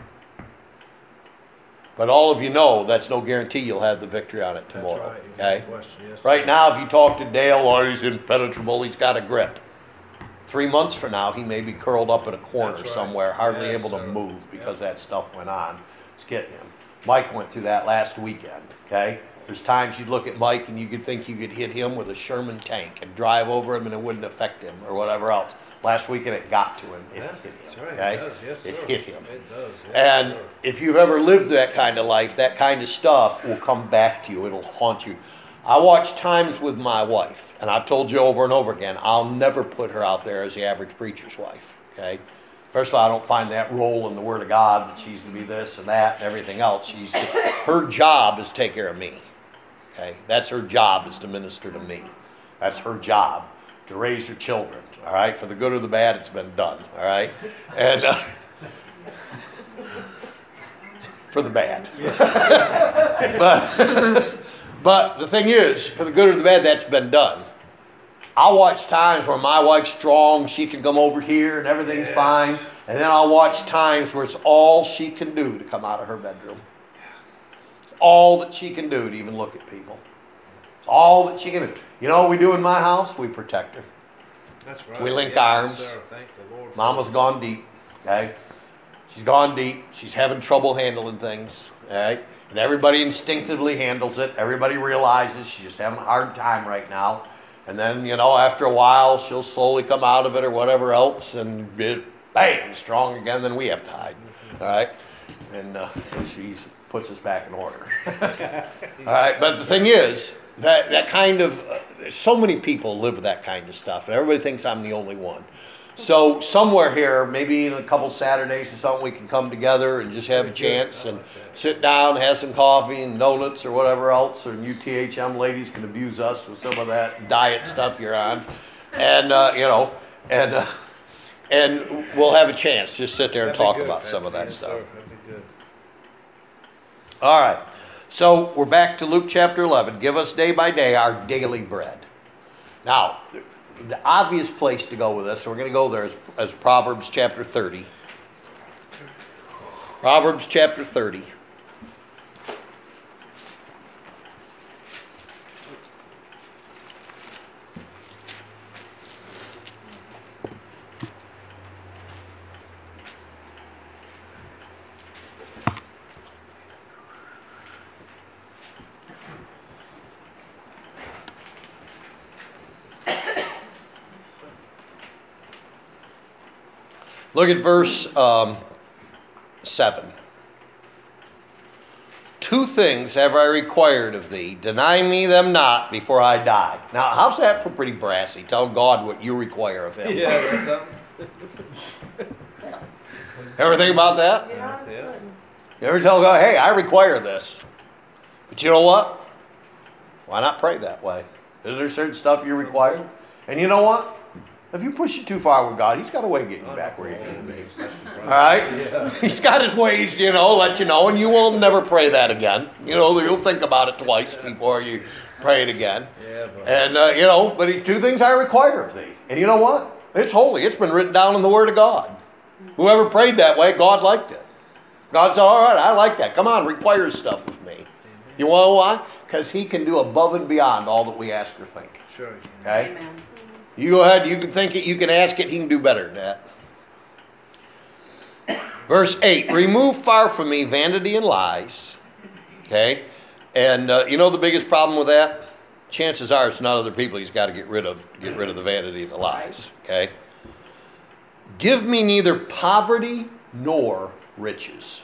But all of you know that's no guarantee you'll have the victory on it tomorrow. That's right. Okay? No question. Yes, Right sir. now, if you talk to Dale, he's impenetrable, he's got a grip. 3 months from now, he may be curled up in a corner That's right. somewhere, hardly Yes, able to sir. move because that stuff went on. It's getting him. Mike went through that last weekend, okay? There's times you'd look at Mike and you could think you could hit him with a Sherman tank and drive over him and it wouldn't affect him or whatever else. Last weekend it got to him. It Yeah, hit him. that's right. Okay? It does. Yes, It sir. hit him. It does. Yes, And sir. if you've ever lived that kind of life, that kind of stuff will come back to you. It'll haunt you. I watch times with my wife, and I've told you over and over again, I'll never put her out there as the average preacher's wife. Okay? First of all, I don't find that role in the Word of God that she's to be this and that and everything else. Her job is to take care of me. Okay? That's her job, is to minister to me. That's her job, to raise her children. All right? For the good or the bad, it's been done. All right? And for the bad. But the thing is, for the good or the bad, that's been done. I'll watch times where my wife's strong, she can come over here and everything's Yes. fine. And then I'll watch times where it's all she can do to come out of her bedroom. It's all that she can do to even look at people. It's all that she can do. You know what we do in my house? We protect her. That's right. we link Yes, arms. Sir. Thank the Lord. for Mama's it. gone deep, okay? She's gone deep. She's having trouble handling things, all right? And everybody instinctively handles it. Everybody realizes she's just having a hard time right now. And then, after a while, she'll slowly come out of it or whatever else and be, bang, strong again. Then we have to hide, all right? And she puts us back in order. All right, but the thing is, that kind of, so many people live with that kind of stuff, and everybody thinks I'm the only one. So somewhere here, maybe in a couple Saturdays or something, we can come together and just have a chance and sit down, have some coffee and donuts or whatever else, or UTHM ladies can abuse us with some of that diet stuff you're on, and And we'll have a chance. Just sit there and That'd be talk good, about some of that yes, stuff. sir. That'd be good. All right. So we're back to Luke chapter 11. Give us day by day our daily bread. Now, the obvious place to go with this, so we're going to go there, is Proverbs chapter 30. Proverbs chapter 30. Look at verse 7. 2 things have I required of thee. Deny me them not before I die. Now, how's that for pretty brassy? Tell God what you require of him. Yeah, that's something. Ever think about that? Yeah, it's Yeah. good. You ever tell God, hey, I require this. But you know what? Why not pray that way? Is there certain stuff you require? And you know what? If you push it too far with God, he's got a way of getting you back where you need to be. All right? Yeah. He's got his ways, let you know, and you will never pray that again. You'll think about it twice before you pray it again. Yeah, but And, but it's 2 things I require of thee. And you know what? It's holy. It's been written down in the Word of God. Whoever prayed that way, God liked it. God said, all right, I like that. Come on, require stuff of me. You know why? Because he can do above and beyond all that we ask or think. sure. Okay? Amen. You go ahead, you can think it, you can ask it, he can do better than that. Verse 8, remove far from me vanity and lies. Okay? And the biggest problem with that? Chances are it's not other people he's got to get rid of the vanity and the lies. Okay? Give me neither poverty nor riches.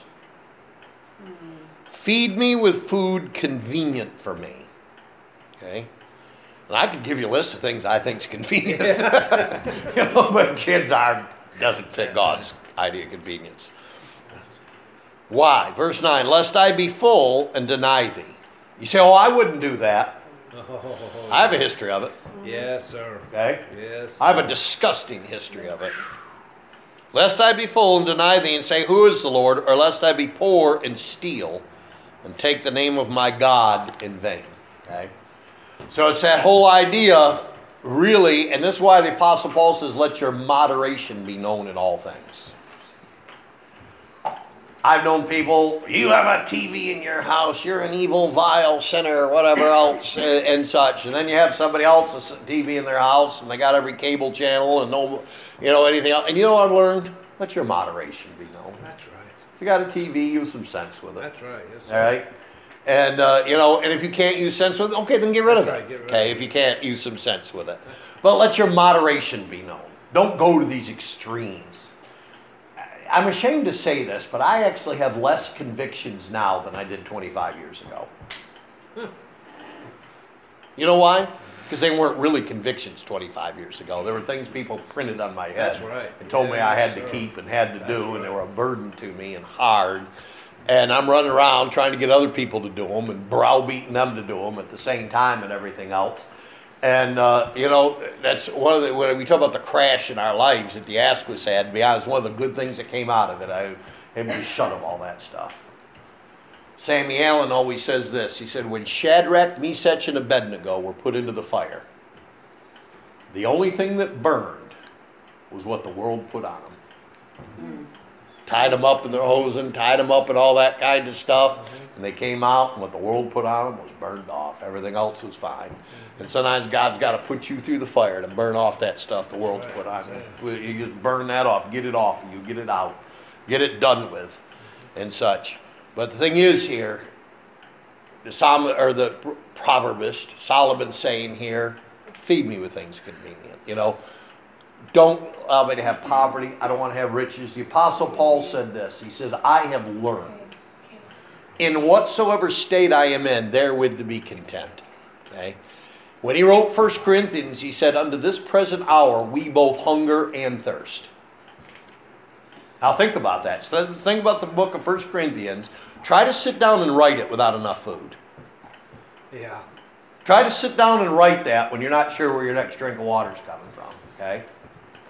Feed me with food convenient for me. Okay? And I could give you a list of things I think is convenient. But chances are it doesn't fit God's idea of convenience. Why? Verse 9, lest I be full and deny thee. You say, I wouldn't do that. Oh, I have a history of it. yes, sir. Okay? Yes. I have a disgusting history of it. Lest I be full and deny thee and say, who is the Lord? Or lest I be poor and steal and take the name of my God in vain. Okay? So it's that whole idea, really, and this is why the Apostle Paul says, let your moderation be known in all things. I've known people, you have a TV in your house, you're an evil, vile sinner, or whatever else, and such. And then you have somebody else's TV in their house, and they got every cable channel and anything else. And you know what I've learned? Let your moderation be known. That's right. If you got a TV, use some sense with it. That's right. Yes, sir. All right? And, and if you can't use sense with it, okay, then get rid of That's it. right, get rid Okay, of if you can't use some sense with it. But let your moderation be known. Don't go to these extremes. I'm ashamed to say this, but I actually have less convictions now than I did 25 years ago. You know why? Because they weren't really convictions 25 years ago. There were things people printed on my head. That's right. And told me I had Yes, to sir. keep and had to That's do, right. and they were a burden to me and hard. And I'm running around trying to get other people to do them and browbeating them to do them at the same time and everything else. And, that's one of when we talk about the crash in our lives that the Asquith had, to be honest, one of the good things that came out of it, I had to be shut of all that stuff. Sammy Allen always says this. He said, when Shadrach, Meshach, and Abednego were put into the fire, the only thing that burned was what the world put on them. Tied them up in their hosing, tied them up and all that kind of stuff. And they came out, and what the world put on them was burned off. Everything else was fine. And sometimes God's got to put you through the fire to burn off that stuff the world's put on you. You just burn that off, get it off, and you get it out, get it done with, and such. But the thing is here, the proverbist, Solomon's saying here, feed me with things convenient. Don't allow me to have poverty. I don't want to have riches. The Apostle Paul said this. He says, I have learned in whatsoever state I am in, therewith to be content. Okay? When he wrote 1 Corinthians, he said, unto this present hour we both hunger and thirst. Now think about that. So think about the book of 1 Corinthians. Try to sit down and write it without enough food. Yeah. Try to sit down and write that when you're not sure where your next drink of water is coming from. Okay?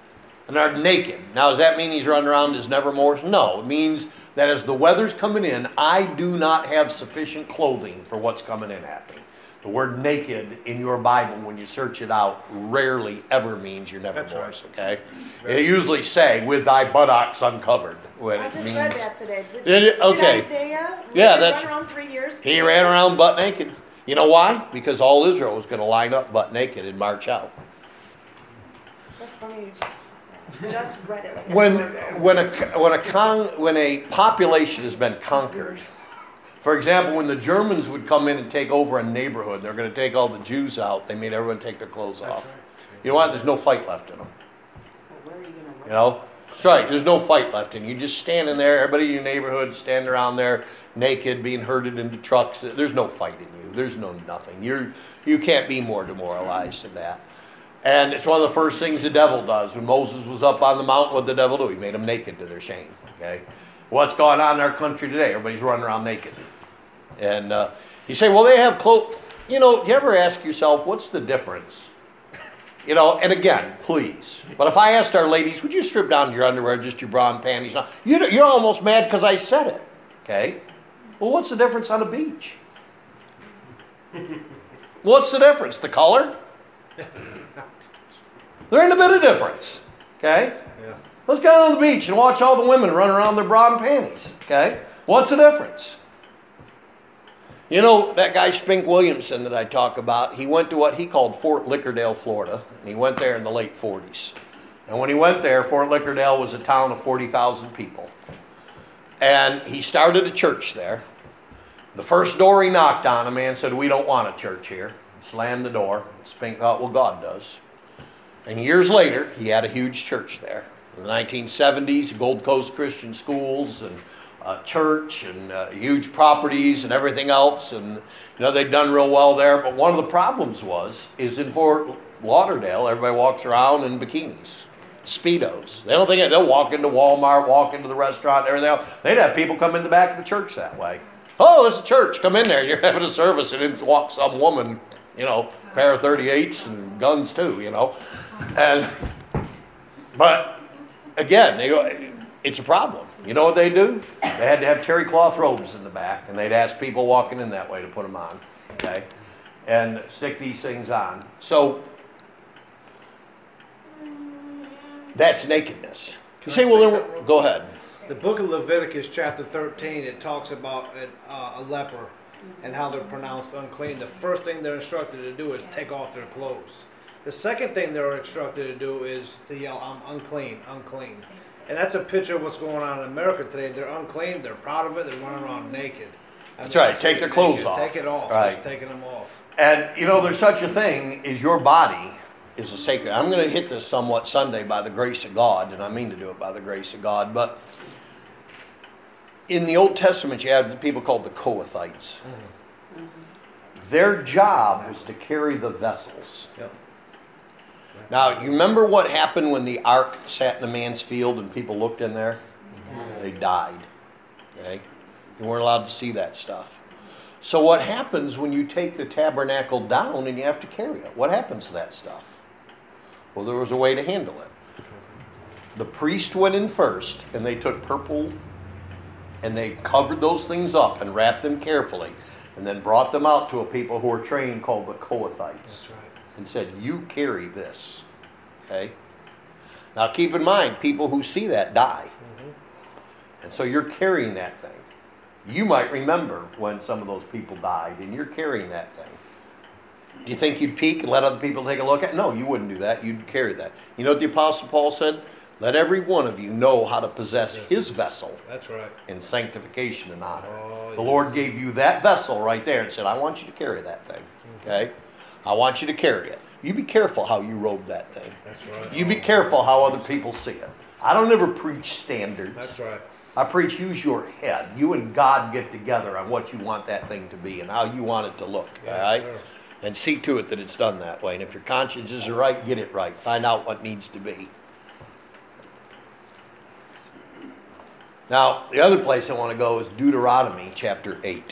and are naked. Now, does that mean he's running around as nevermore? No, it means that as the weather's coming in, I do not have sufficient clothing for what's coming in at me. The word naked in your Bible, when you search it out, rarely ever means you're nevermores, okay? They usually say, with thy buttocks uncovered, when I it just means... read that today. Did okay. Isaiah? Yeah, He that's... run around 3 years. He ran around butt naked. You know why? Because all Israel was going to line up butt naked and march out. That's funny. You just read it like an hour ago. When a population has been conquered, for example, when the Germans would come in and take over a neighborhood, they're going to take all the Jews out. They made everyone take their clothes off. You know what? There's no fight left in them. Well, where are you going to You know? That's right. There's no fight left in you. Just standing there, everybody in your neighborhood standing around there naked, being herded into trucks. There's no fight in you. There's no nothing. You can't be more demoralized than that. And it's one of the first things the devil does. When Moses was up on the mountain, what did the devil do? He made them naked to their shame. Okay? What's going on in our country today? Everybody's running around naked. And you say, well, they have clothes. You know, do you ever ask yourself, what's the difference? You know, and again, please. But if I asked our ladies, would you strip down to your underwear, just your bra and panties? No, you're almost mad because I said it. Okay? Well, what's the difference on a beach? What's the difference? The color? There ain't a bit of difference. Okay? Yeah. Let's go on the beach and watch all the women run around their bra and panties. Okay? What's the difference? You know, that guy Spink Williamson that I talk about, he went to what he called Fort Lickerdale, Florida, and he went there in the late 40s. And when he went there, Fort Lickerdale was a town of 40,000 people. And he started a church there. The first door he knocked on, a man said, we don't want a church here. Slammed the door. Spink thought, well, God does. And years later, he had a huge church there. In the 1970s, Gold Coast Christian Schools and church and huge properties and everything else, and they've done real well there. But one of the problems is in Fort Lauderdale, everybody walks around in bikinis, Speedos. They don't think it. They'll walk into Walmart, walk into the restaurant, and everything else. They'd have people come in the back of the church that way. Oh, there's a church. Come in there. You're having a service, and in walks some woman, pair of 38s and guns too, But again, it's a problem. You know what they do? They had to have terry cloth robes in the back, and they'd ask people walking in that way to put them on, okay, and stick these things on. So that's nakedness. You say, well, then, go ahead. The book of Leviticus, chapter 13, it talks about a leper and how they're pronounced unclean. The first thing they're instructed to do is take off their clothes. The second thing they're instructed to do is to yell, I'm unclean, unclean. And that's a picture of what's going on in America today. They're unclean, they're proud of it, they're running around naked. That's right, take their clothes off. Take it off, right. Just taking them off. And, there's such a thing as your body is a sacred. I'm going to hit this somewhat Sunday by the grace of God, and I mean to do it by the grace of God, but in the Old Testament, you have the people called the Kohathites. Mm-hmm. Their job was to carry the vessels. Yep. Now, you remember what happened when the ark sat in a man's field and people looked in there? They died. Okay? You weren't allowed to see that stuff. So what happens when you take the tabernacle down and you have to carry it? What happens to that stuff? Well, there was a way to handle it. The priest went in first, and they took purple, and they covered those things up and wrapped them carefully, and then brought them out to a people who were trained called the Kohathites. That's right. And said, you carry this. Okay? Now keep in mind, people who see that die. Mm-hmm. And so you're carrying that thing. You might remember when some of those people died, and you're carrying that thing. Do you think you'd peek and let other people take a look at it? No, you wouldn't do that. You'd carry that. You know what the Apostle Paul said? Let every one of you know how to possess his vessel. That's right. In sanctification and honor. Oh, the Lord gave you that vessel right there and said, I want you to carry that thing. Okay? I want you to carry it. You be careful how you robe that thing. That's right. You be careful how other people see it. I don't ever preach standards. That's right. I preach use your head. You and God get together on what you want that thing to be and how you want it to look. Yes, all right? sir. And see to it that it's done that way. And if your consciences are right, get it right. Find out what needs to be. Now, the other place I want to go is Deuteronomy chapter 8.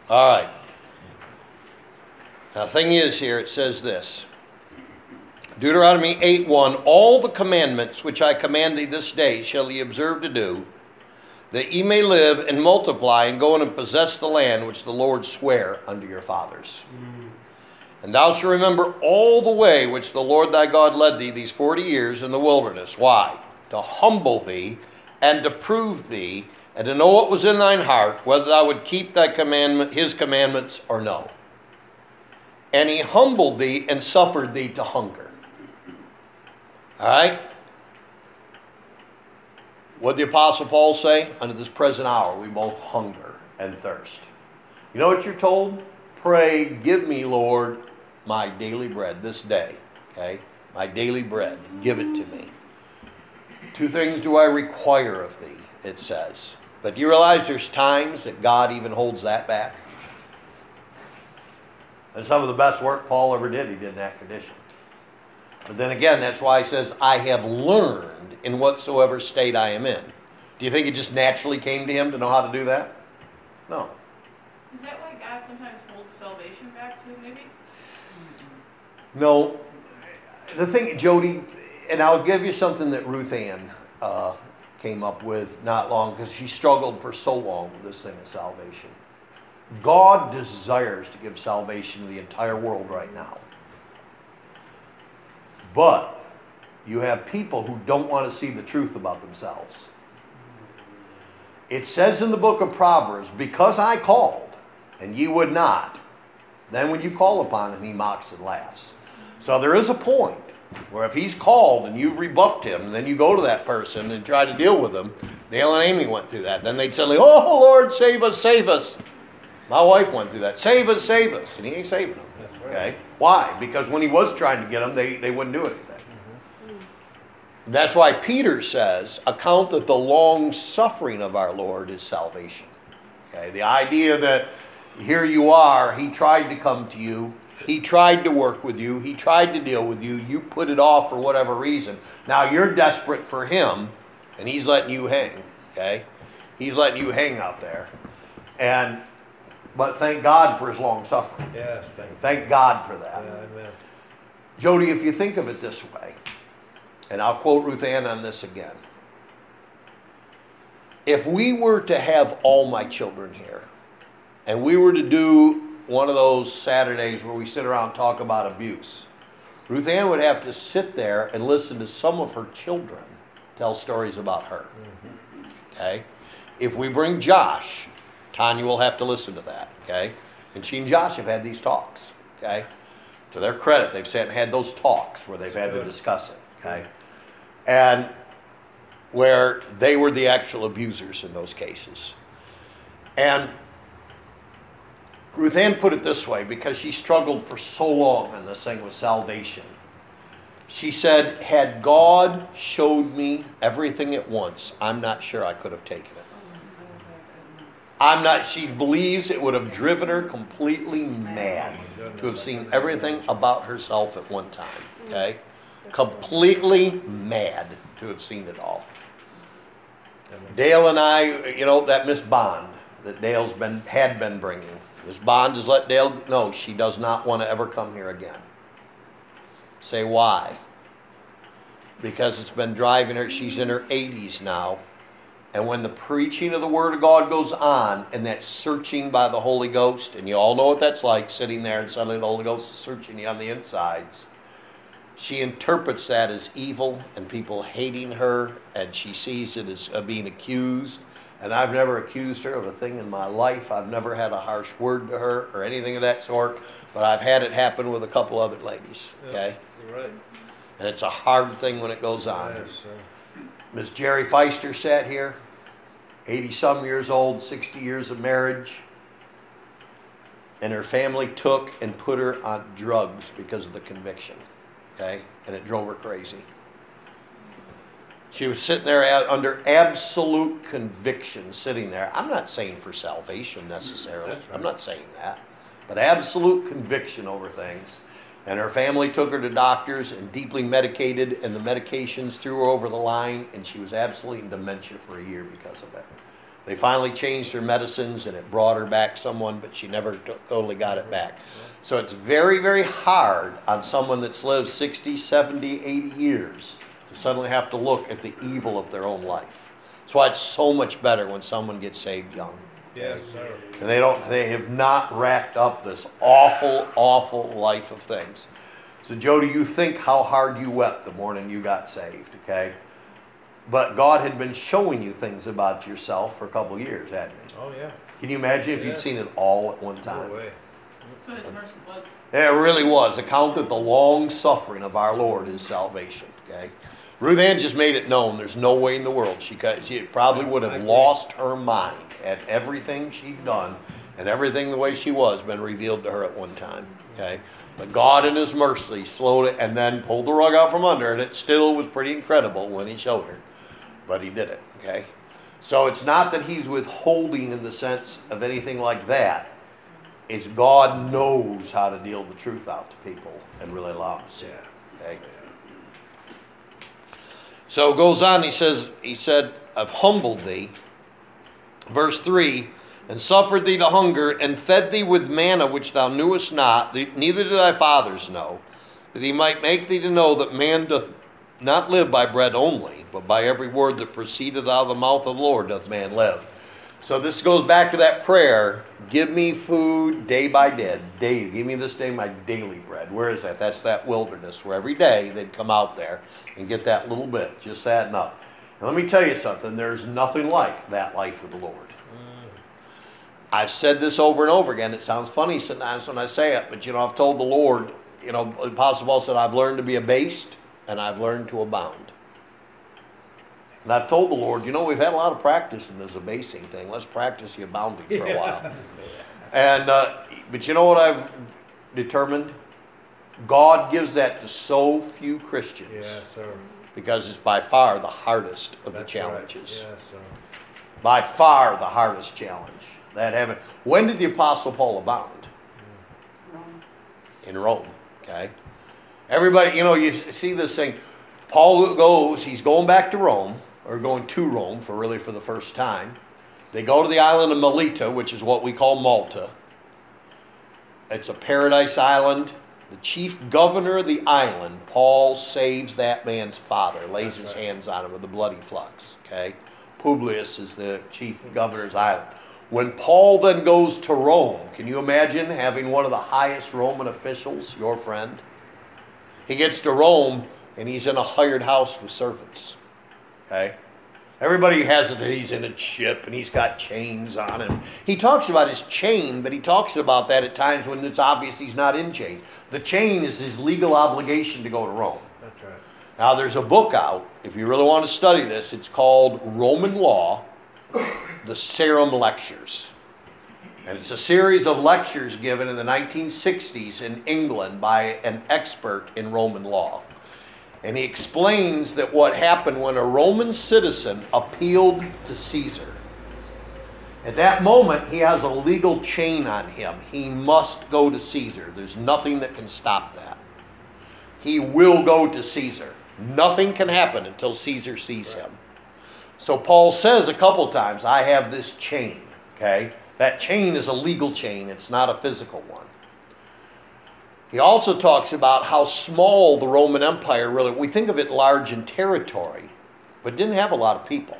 All right. Now, the thing is here, it says this. Deuteronomy 8:1, all the commandments which I command thee this day shall ye observe to do, that ye may live and multiply and go in and possess the land which the Lord sware unto your fathers. And thou shalt remember all the way which the Lord thy God led thee these 40 years in the wilderness. Why? To humble thee and to prove thee, and to know what was in thine heart, whether thou would keep thy commandment, his commandments or no. And he humbled thee and suffered thee to hunger. All right? What did the Apostle Paul say? Unto this present hour we both hunger and thirst. You know what you're told? Pray, give me, Lord, my daily bread this day. Okay? My daily bread. Give it to me. 2 things do I require of thee, it says. But do you realize there's times that God even holds that back? And some of the best work Paul ever did, he did in that condition. But then again, that's why he says, I have learned in whatsoever state I am in. Do you think it just naturally came to him to know how to do that? No. Is that why God sometimes holds salvation back too, maybe? No. The thing, Jody, and I'll give you something that Ruth Ann came up with not long, because she struggled for so long with this thing of salvation. God desires to give salvation to the entire world right now. But you have people who don't want to see the truth about themselves. It says in the book of Proverbs, because I called and ye would not, then when you call upon him, he mocks and laughs. So there is a point where if he's called and you've rebuffed him, and then you go to that person and try to deal with them. Dale and Amy went through that. Then they'd suddenly, oh, Lord, save us, save us. My wife went through that. Save us, save us. And he ain't saving them. That's right. Okay? Why? Because when he was trying to get them, they wouldn't do anything. Mm-hmm. That's why Peter says, account that the long suffering of our Lord is salvation. Okay? The idea that here you are, he tried to come to you, he tried to work with you, he tried to deal with you, you put it off for whatever reason. Now you're desperate for him, and he's letting you hang. Okay? He's letting you hang out there. But thank God for his long suffering. Yes, Thank God for that. Yeah, amen. Jody, if you think of it this way, and I'll quote Ruth Ann on this again. If we were to have all my children here, and we were to do one of those Saturdays where we sit around and talk about abuse, Ruth Ann would have to sit there and listen to some of her children tell stories about her. Okay? If we bring Josh, Tanya will have to listen to that. Okay? And she and Josh have had these talks. Okay? To their credit, they've sat and had those talks where they've had to discuss it. Okay? And where they were the actual abusers in those cases. And Ruth Ann put it this way, because she struggled for so long on this thing with salvation. She said, had God showed me everything at once, I'm not sure I could have taken it. She believes it would have driven her completely mad to have seen everything about herself at one time. Okay? Completely mad to have seen it all. Dale and I, that Miss Bond that Dale's had been bringing. Miss Bond has let Dale know she does not want to ever come here again. Say why? Because it's been driving her. She's in her 80s now. And when the preaching of the Word of God goes on, and that searching by the Holy Ghost, and you all know what that's like, sitting there and suddenly the Holy Ghost is searching you on the insides, she interprets that as evil and people hating her, and she sees it as being accused. And I've never accused her of a thing in my life. I've never had a harsh word to her or anything of that sort, but I've had it happen with a couple other ladies. Okay? That's right. And it's a hard thing when it goes on. Yes, Miss Jerry Feister sat here, 80-some years old, 60 years of marriage, and her family took and put her on drugs because of the conviction, okay? And it drove her crazy. She was sitting there under absolute conviction, sitting there. I'm not saying for salvation necessarily. That's right. I'm not saying that. But absolute conviction over things. And her family took her to doctors and deeply medicated, and the medications threw her over the line, and she was absolutely in dementia for a year because of it. They finally changed her medicines and it brought her back someone, but she never totally got it back. So it's very, very hard on someone that's lived 60, 70, 80 years to suddenly have to look at the evil of their own life. That's why it's so much better when someone gets saved young. Yes, sir. And they have not racked up this awful, awful life of things. So Joe, do you think how hard you wept the morning you got saved, okay? But God had been showing you things about yourself for a couple of years, hadn't he? Oh, yeah. Can you imagine if you'd Yes. seen it all at one time? No way. So his mercy was. Yeah, it really was. Account that the long suffering of our Lord is salvation, okay? Ruth Ann just made it known there's no way in the world she probably would have lost her mind had everything she'd done and everything the way she was been revealed to her at one time, okay? But God in his mercy slowed it and then pulled the rug out from under her, and it still was pretty incredible when he showed her. But he did it, okay? So it's not that he's withholding in the sense of anything like that. It's God knows how to deal the truth out to people and really allow them to see it, okay? So it goes on, he said, I've humbled thee. Verse 3, and suffered thee to hunger, and fed thee with manna which thou knewest not, neither did thy fathers know, that he might make thee to know that man doth not live by bread only, but by every word that proceedeth out of the mouth of the Lord doth man live. So this goes back to that prayer, give me food day by day. Give me this day my daily bread. Where is that? That's that wilderness where every day they'd come out there and get that little bit, just that and up. And let me tell you something, there's nothing like that life with the Lord. I've said this over and over again. It sounds funny sometimes when I say it, but I've told the Lord, Apostle Paul said, I've learned to be abased and I've learned to abound. And I've told the Lord, we've had a lot of practice in this abasing thing. Let's practice the abounding for a while. And but you know what I've determined? God gives that to so few Christians. Yes, sir. Because it's by far the hardest of the That's challenges. right. Yes, sir. By far the hardest challenge. When did the Apostle Paul abound? Wrong. In Rome. Okay. Everybody, you see this thing. Paul he's going back to Rome, or going to Rome for the first time. They go to the island of Melita, which is what we call Malta. It's a paradise island. The chief governor of the island, Paul saves that man's father, lays his hands on him with a bloody flux. Okay. Publius is the chief governor's island. When Paul then goes to Rome, can you imagine having one of the highest Roman officials, your friend? He gets to Rome and he's in a hired house with servants. Okay? Everybody has it that he's in a ship and he's got chains on him. He talks about his chain, but he talks about that at times when it's obvious he's not in chains. The chain is his legal obligation to go to Rome. That's right. Now there's a book out, if you really want to study this, it's called Roman Law, the Sarum Lectures. And it's a series of lectures given in the 1960s in England by an expert in Roman law. And he explains that what happened when a Roman citizen appealed to Caesar. At that moment, he has a legal chain on him. He must go to Caesar. There's nothing that can stop that. He will go to Caesar. Nothing can happen until Caesar sees him. So Paul says a couple times, I have this chain, okay? That chain is a legal chain. It's not a physical one. He also talks about how small the Roman Empire really, we think of it large in territory, but didn't have a lot of people.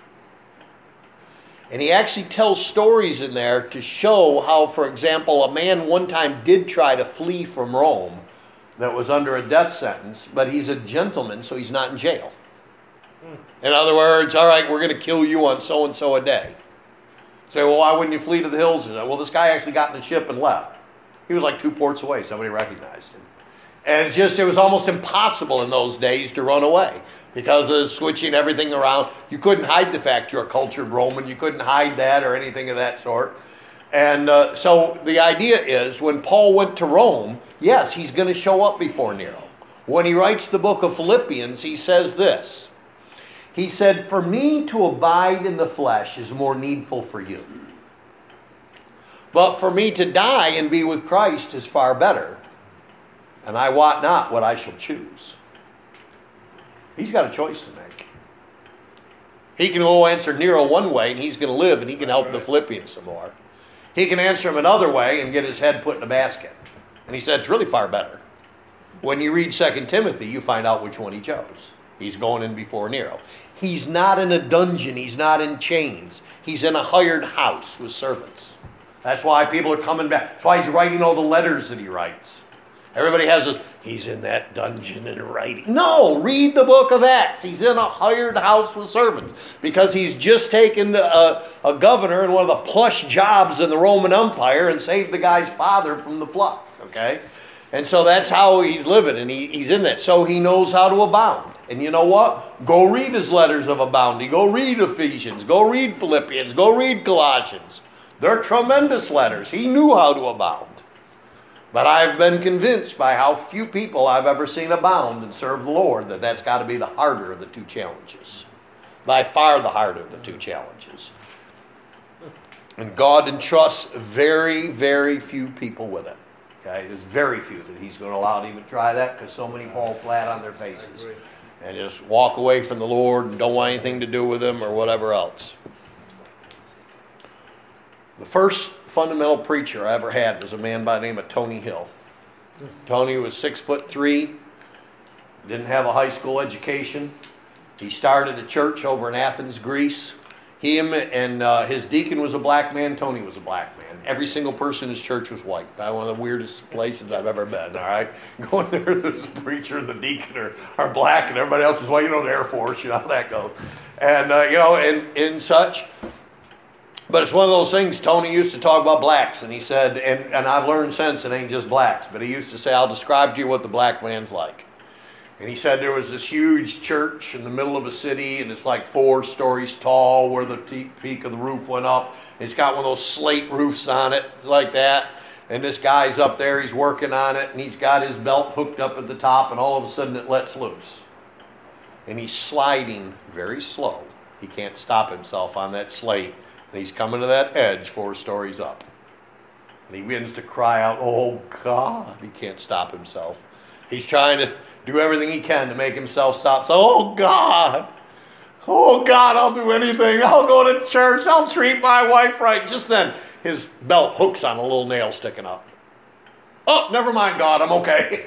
And he actually tells stories in there to show how, for example, a man one time did try to flee from Rome that was under a death sentence, but he's a gentleman, so he's not in jail. In other words, all right, we're going to kill you on so-and-so a day. Say, well, why wouldn't you flee to the hills? Well, this guy actually got in the ship and left. He was like 2 ports away. Somebody recognized him. And it was almost impossible in those days to run away because of switching everything around. You couldn't hide the fact you're a cultured Roman. You couldn't hide that or anything of that sort. And so the idea is when Paul went to Rome, yes, he's going to show up before Nero. When he writes the book of Philippians, he says this. He said, for me to abide in the flesh is more needful for you. But for me to die and be with Christ is far better. And I wot not what I shall choose. He's got a choice to make. He can go answer Nero one way and he's going to live and he can help the Philippians some more. He can answer him another way and get his head put in a basket. And he said it's really far better. When you read 2 Timothy, you find out which one he chose. He's going in before Nero. He's not in a dungeon. He's not in chains. He's in a hired house with servants. That's why people are coming back. That's why he's writing all the letters that he writes. Everybody has he's in that dungeon and writing. No, read the book of Acts. He's in a hired house with servants because he's just taken a governor in one of the plush jobs in the Roman Empire and saved the guy's father from the floods, okay? And so that's how he's living, and he's in that. So he knows how to abound. And you know what? Go read his letters of abounding. Go read Ephesians. Go read Philippians. Go read Colossians. They're tremendous letters. He knew how to abound. But I've been convinced by how few people I've ever seen abound and serve the Lord that that's got to be the harder of the two challenges. By far the harder of the two challenges. And God entrusts very, very few people with it. Okay? There's very few that he's going to allow to even try that because so many fall flat on their faces. And just walk away from the Lord and don't want anything to do with him or whatever else. The first fundamental preacher I ever had was a man by the name of Tony Hill. Tony was 6'3", didn't have a high school education. He started a church over in Athens, Greece. Him and his deacon was a black man. Tony was a black man. Every single person in his church was white. One of the weirdest places I've ever been, all right? Going there, there's a preacher and the deacon are black and everybody else is white. You know, the Air Force, you know how that goes. And, and such. But it's one of those things, Tony used to talk about blacks, and he said, and I've learned since it ain't just blacks, but he used to say, I'll describe to you what the black man's like. And he said there was this huge church in the middle of a city, and it's like 4 stories tall where the peak of the roof went up. It's got one of those slate roofs on it like that. And this guy's up there, he's working on it, and he's got his belt hooked up at the top, and all of a sudden it lets loose. And he's sliding very slow. He can't stop himself on that slate. And he's coming to that edge 4 stories up. And he begins to cry out, oh God. He can't stop himself. He's trying to do everything he can to make himself stop. So, oh God, I'll do anything. I'll go to church. I'll treat my wife right. Just then, his belt hooks on a little nail sticking up. Oh, never mind, God, I'm okay.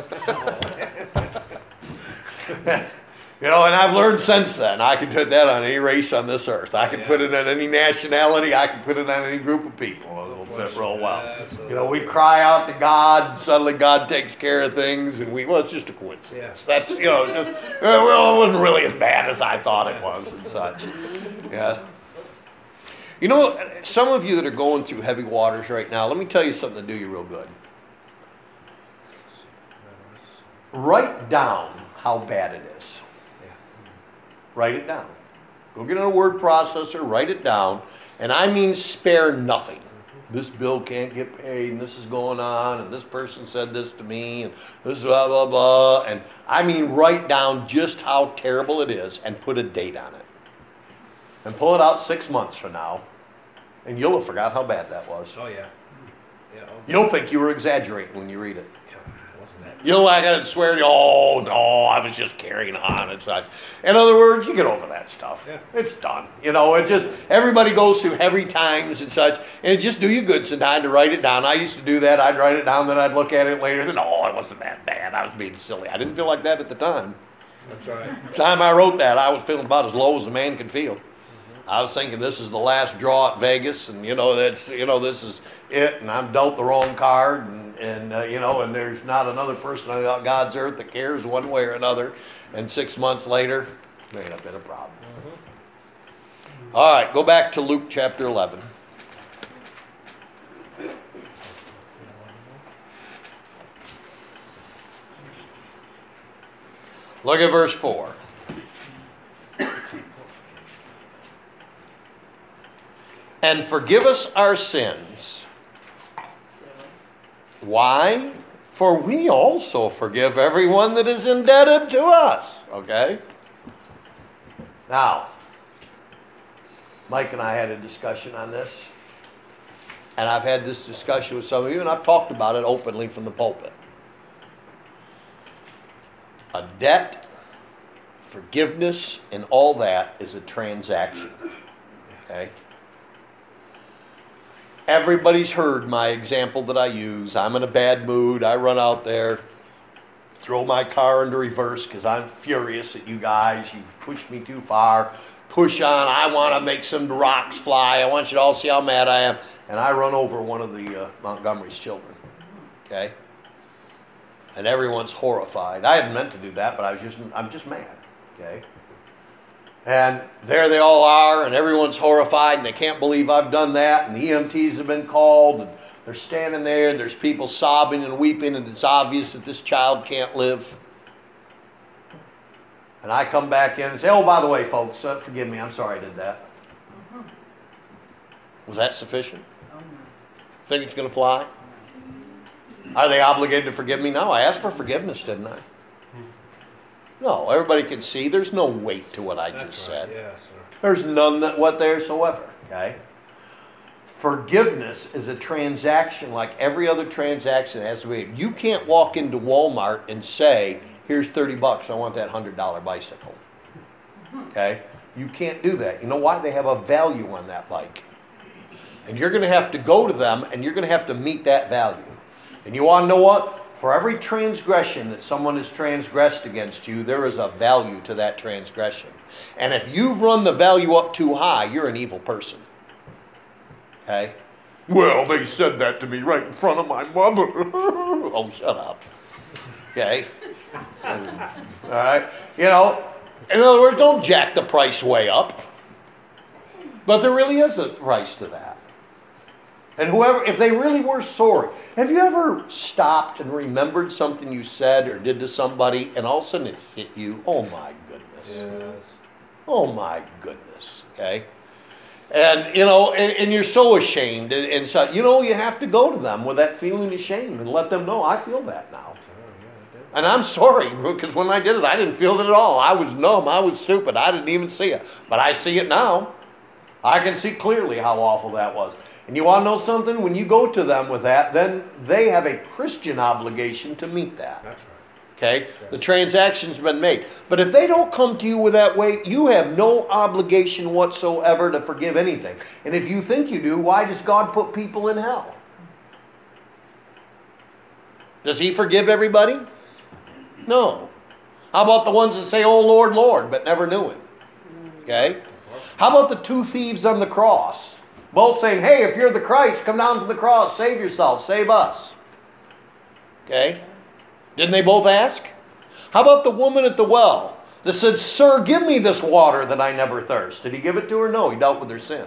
And I've learned since then, I can put that on any race on this earth. I can put it on any nationality. I can put it on any group of people. It'll fit real well. We cry out to God, suddenly God takes care of things, and it's just a coincidence. That's, it wasn't really as bad as I thought it was and such. Yeah. Some of you that are going through heavy waters right now, let me tell you something to do you real good. Write down how bad it is. Write it down. Go get a word processor, write it down, and I mean spare nothing. This bill can't get paid, and this is going on, and this person said this to me, and this blah, blah, blah. And I mean write down just how terrible it is and put a date on it. And pull it out 6 months from now, and you'll have forgot how bad that was. Oh, yeah. You'll think you were exaggerating when you read it. You'll like it and swear, oh no, I was just carrying on and such. In other words, you get over that stuff. Yeah. It's done. Everybody goes through heavy times and such, and it just do you good sometimes to write it down. I used to do that. I'd write it down, then I'd look at it later, and then, it wasn't that bad. I was being silly. I didn't feel like that at the time. That's right. The time I wrote that, I was feeling about as low as a man can feel. I was thinking this is the last draw at Vegas, and this is it, and I'm dealt the wrong card, and there's not another person on God's earth that cares one way or another. And 6 months later, there ain't been a problem. Mm-hmm. All right, go back to Luke chapter 11. Look at verse 4. And forgive us our sins. Why? For we also forgive everyone that is indebted to us. Okay? Now, Mike and I had a discussion on this. And I've had this discussion with some of you, and I've talked about it openly from the pulpit. A debt forgiveness and all that is a transaction. Okay? Everybody's heard my example that I use. I'm in a bad mood. I run out there, throw my car into reverse because I'm furious at you guys. You've pushed me too far. Push on. I want to make some rocks fly. I want you to all see how mad I am. And I run over one of the Montgomery's children. Okay? And everyone's horrified. I hadn't meant to do that, but I'm just mad. Okay? And there they all are, and everyone's horrified, and they can't believe I've done that, and the EMTs have been called, and they're standing there, and there's people sobbing and weeping, and it's obvious that this child can't live. And I come back in and say, oh, by the way, folks, forgive me, I'm sorry I did that. Was that sufficient? Think it's going to fly? Are they obligated to forgive me? No, I asked for forgiveness, didn't I? No, everybody can see there's no weight to what I just said. Yes, sir. There's none whatsoever, okay? Forgiveness is a transaction like every other transaction that has to be. You can't walk into Walmart and say, here's $30, I want that $100 bicycle. Okay? You can't do that. You know why? They have a value on that bike. And you're going to have to go to them and you're going to have to meet that value. And you want to know what? For every transgression that someone has transgressed against you, there is a value to that transgression. And if you've run the value up too high, you're an evil person. Okay? Well, they said that to me right in front of my mother. Oh, shut up. Okay? All right? You know, in other words, don't jack the price way up. But there really is a price to that. And whoever, if they really were sorry, have you ever stopped and remembered something you said or did to somebody and all of a sudden it hit you? Oh my goodness. Yes. Oh my goodness. Okay? And, you know, and you're so ashamed. And so, you know, you have to go to them with that feeling of shame and let them know, I feel that now. And I'm sorry, because when I did it, I didn't feel it at all. I was numb. I was stupid. I didn't even see it. But I see it now. I can see clearly how awful that was. And you want to know something? When you go to them with that, then they have a Christian obligation to meet that. That's right. Okay? The transaction's been made. But if they don't come to you with that weight, you have no obligation whatsoever to forgive anything. And if you think you do, why does God put people in hell? Does He forgive everybody? No. How about the ones that say, oh Lord, Lord, but never knew Him? Okay? How about the two thieves on the cross? Both saying, hey, if you're the Christ, come down to the cross, save yourself, save us. Okay? Didn't they both ask? How about the woman at the well that said, sir, give me this water that I never thirst? Did He give it to her? No, He dealt with her sin.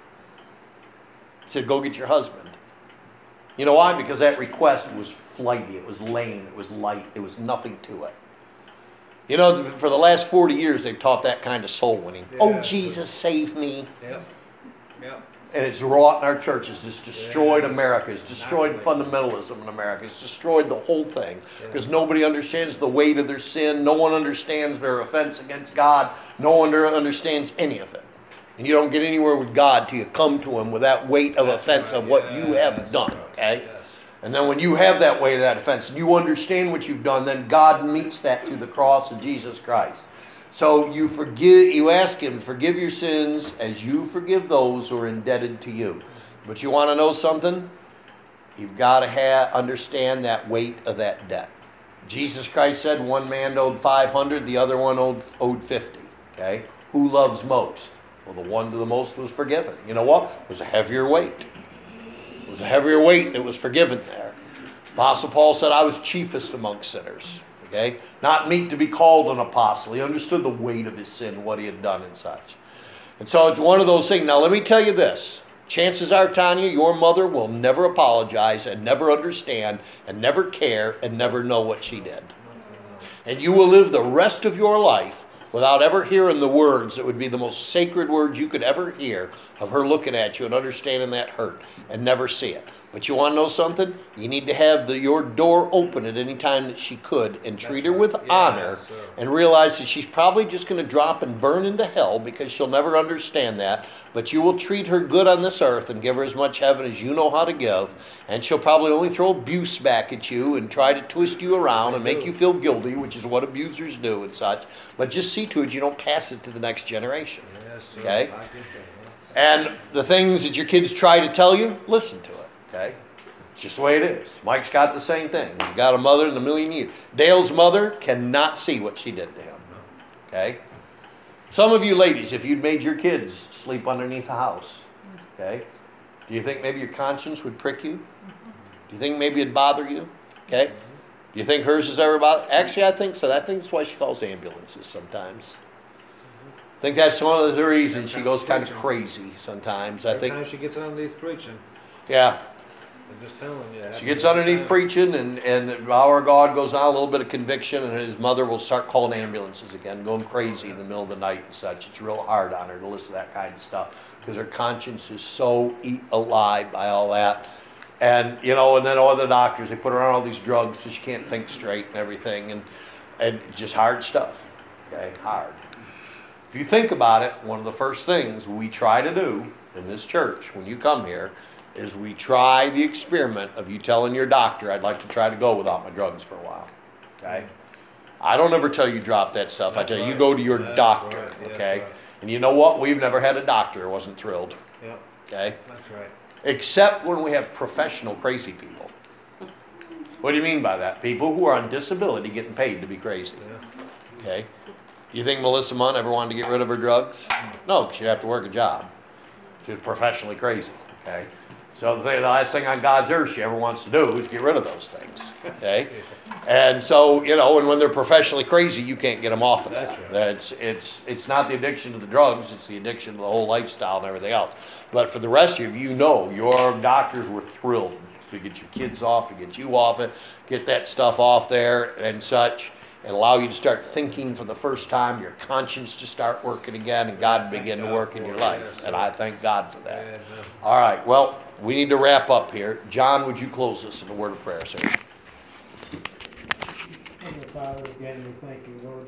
He said, go get your husband. You know why? Because that request was flighty, it was lame, it was light, it was nothing to it. You know, for the last 40 years, they've taught that kind of soul winning. Yeah, oh, Jesus, save me. Yep. Yep. And it's wrought in our churches. It's destroyed Yes. America. It's destroyed fundamentalism in America. It's destroyed the whole thing. Because nobody understands the weight of their sin. No one understands their offense against God. No one understands any of it. And you don't get anywhere with God till you come to Him with that weight of offense of what you have done. Okay? Yes. And then when you have that weight of that offense and you understand what you've done, then God meets that through the cross of Jesus Christ. So you ask Him, forgive your sins as you forgive those who are indebted to you. But you want to know something? You've got to understand that weight of that debt. Jesus Christ said one man owed 500, the other one owed 50. Okay? Who loves most? Well, the one to the most was forgiven. You know what? It was a heavier weight. It was a heavier weight that was forgiven there. Apostle Paul said, I was chiefest among sinners. Okay? Not meet to be called an apostle. He understood the weight of his sin, what he had done and such. And so it's one of those things. Now let me tell you this. Chances are, Tanya, your mother will never apologize and never understand and never care and never know what she did. And you will live the rest of your life without ever hearing the words that would be the most sacred words you could ever hear of her looking at you and understanding that hurt and never see it. But you want to know something? You need to have your door open at any time that she could and treat her with honor and realize that she's probably just going to drop and burn into hell because she'll never understand that. But you will treat her good on this earth and give her as much heaven as you know how to give. And she'll probably only throw abuse back at you and try to twist you around and make you feel guilty, which is what abusers do and such. But just see see to it you don't pass it to the next generation. Yes, sir. Okay. I get that, yeah. And the things that your kids try to tell you, listen to it. Okay. It's just the way it is. Mike's got the same thing. He's got a mother in a million years. Dale's mother cannot see what she did to him. Okay. Some of you ladies, if you'd made your kids sleep underneath a house, okay, do you think maybe your conscience would prick you? Do you think maybe it'd bother you? Okay. Do you think hers is ever bothered? Actually, I think so. I think that's why she calls ambulances sometimes. I think that's one of the reasons she goes kind of crazy sometimes. I Every think, time she gets underneath preaching, yeah. I'm just telling you. that She happens gets all the underneath time. preaching, and the power of God goes on, a little bit of conviction, and his mother will start calling ambulances again, going crazy in the middle of the night and such. It's real hard on her to listen to that kind of stuff because her conscience is so eat alive by all that. And, you know, and then all the doctors, they put her on all these drugs so she can't think straight and everything, and just hard stuff, okay, hard. If you think about it, one of the first things we try to do in this church when you come here is we try the experiment of you telling your doctor, I'd like to try to go without my drugs for a while, okay? I don't ever tell you drop that stuff. I That's tell you, you right. go to your That's doctor, right. Yes, okay? right. And you know what? We've never had a doctor who wasn't thrilled, Yep, okay? that's right. Except when we have professional crazy people. What do you mean by that? People who are on disability getting paid to be crazy, Yeah. okay? You think Melissa Munn ever wanted to get rid of her drugs? No, she'd have to work a job. She was professionally crazy, okay? So the last thing on God's earth she ever wants to do is get rid of those things, okay? And so, you know, and when they're professionally crazy, you can't get them off of that. That's right. It's not the addiction to the drugs, it's the addiction to the whole lifestyle and everything else. But for the rest of you, you know, your doctors were thrilled to get your kids off, to get you off it, get that stuff off there and such, and allow you to start thinking for the first time, your conscience to start working again, and God begin to work in your life. And I thank God for that. Yeah, no. All right, well, we need to wrap up here. John, would you close us in a word of prayer, sir? Heavenly Father, again, we thank you, Lord,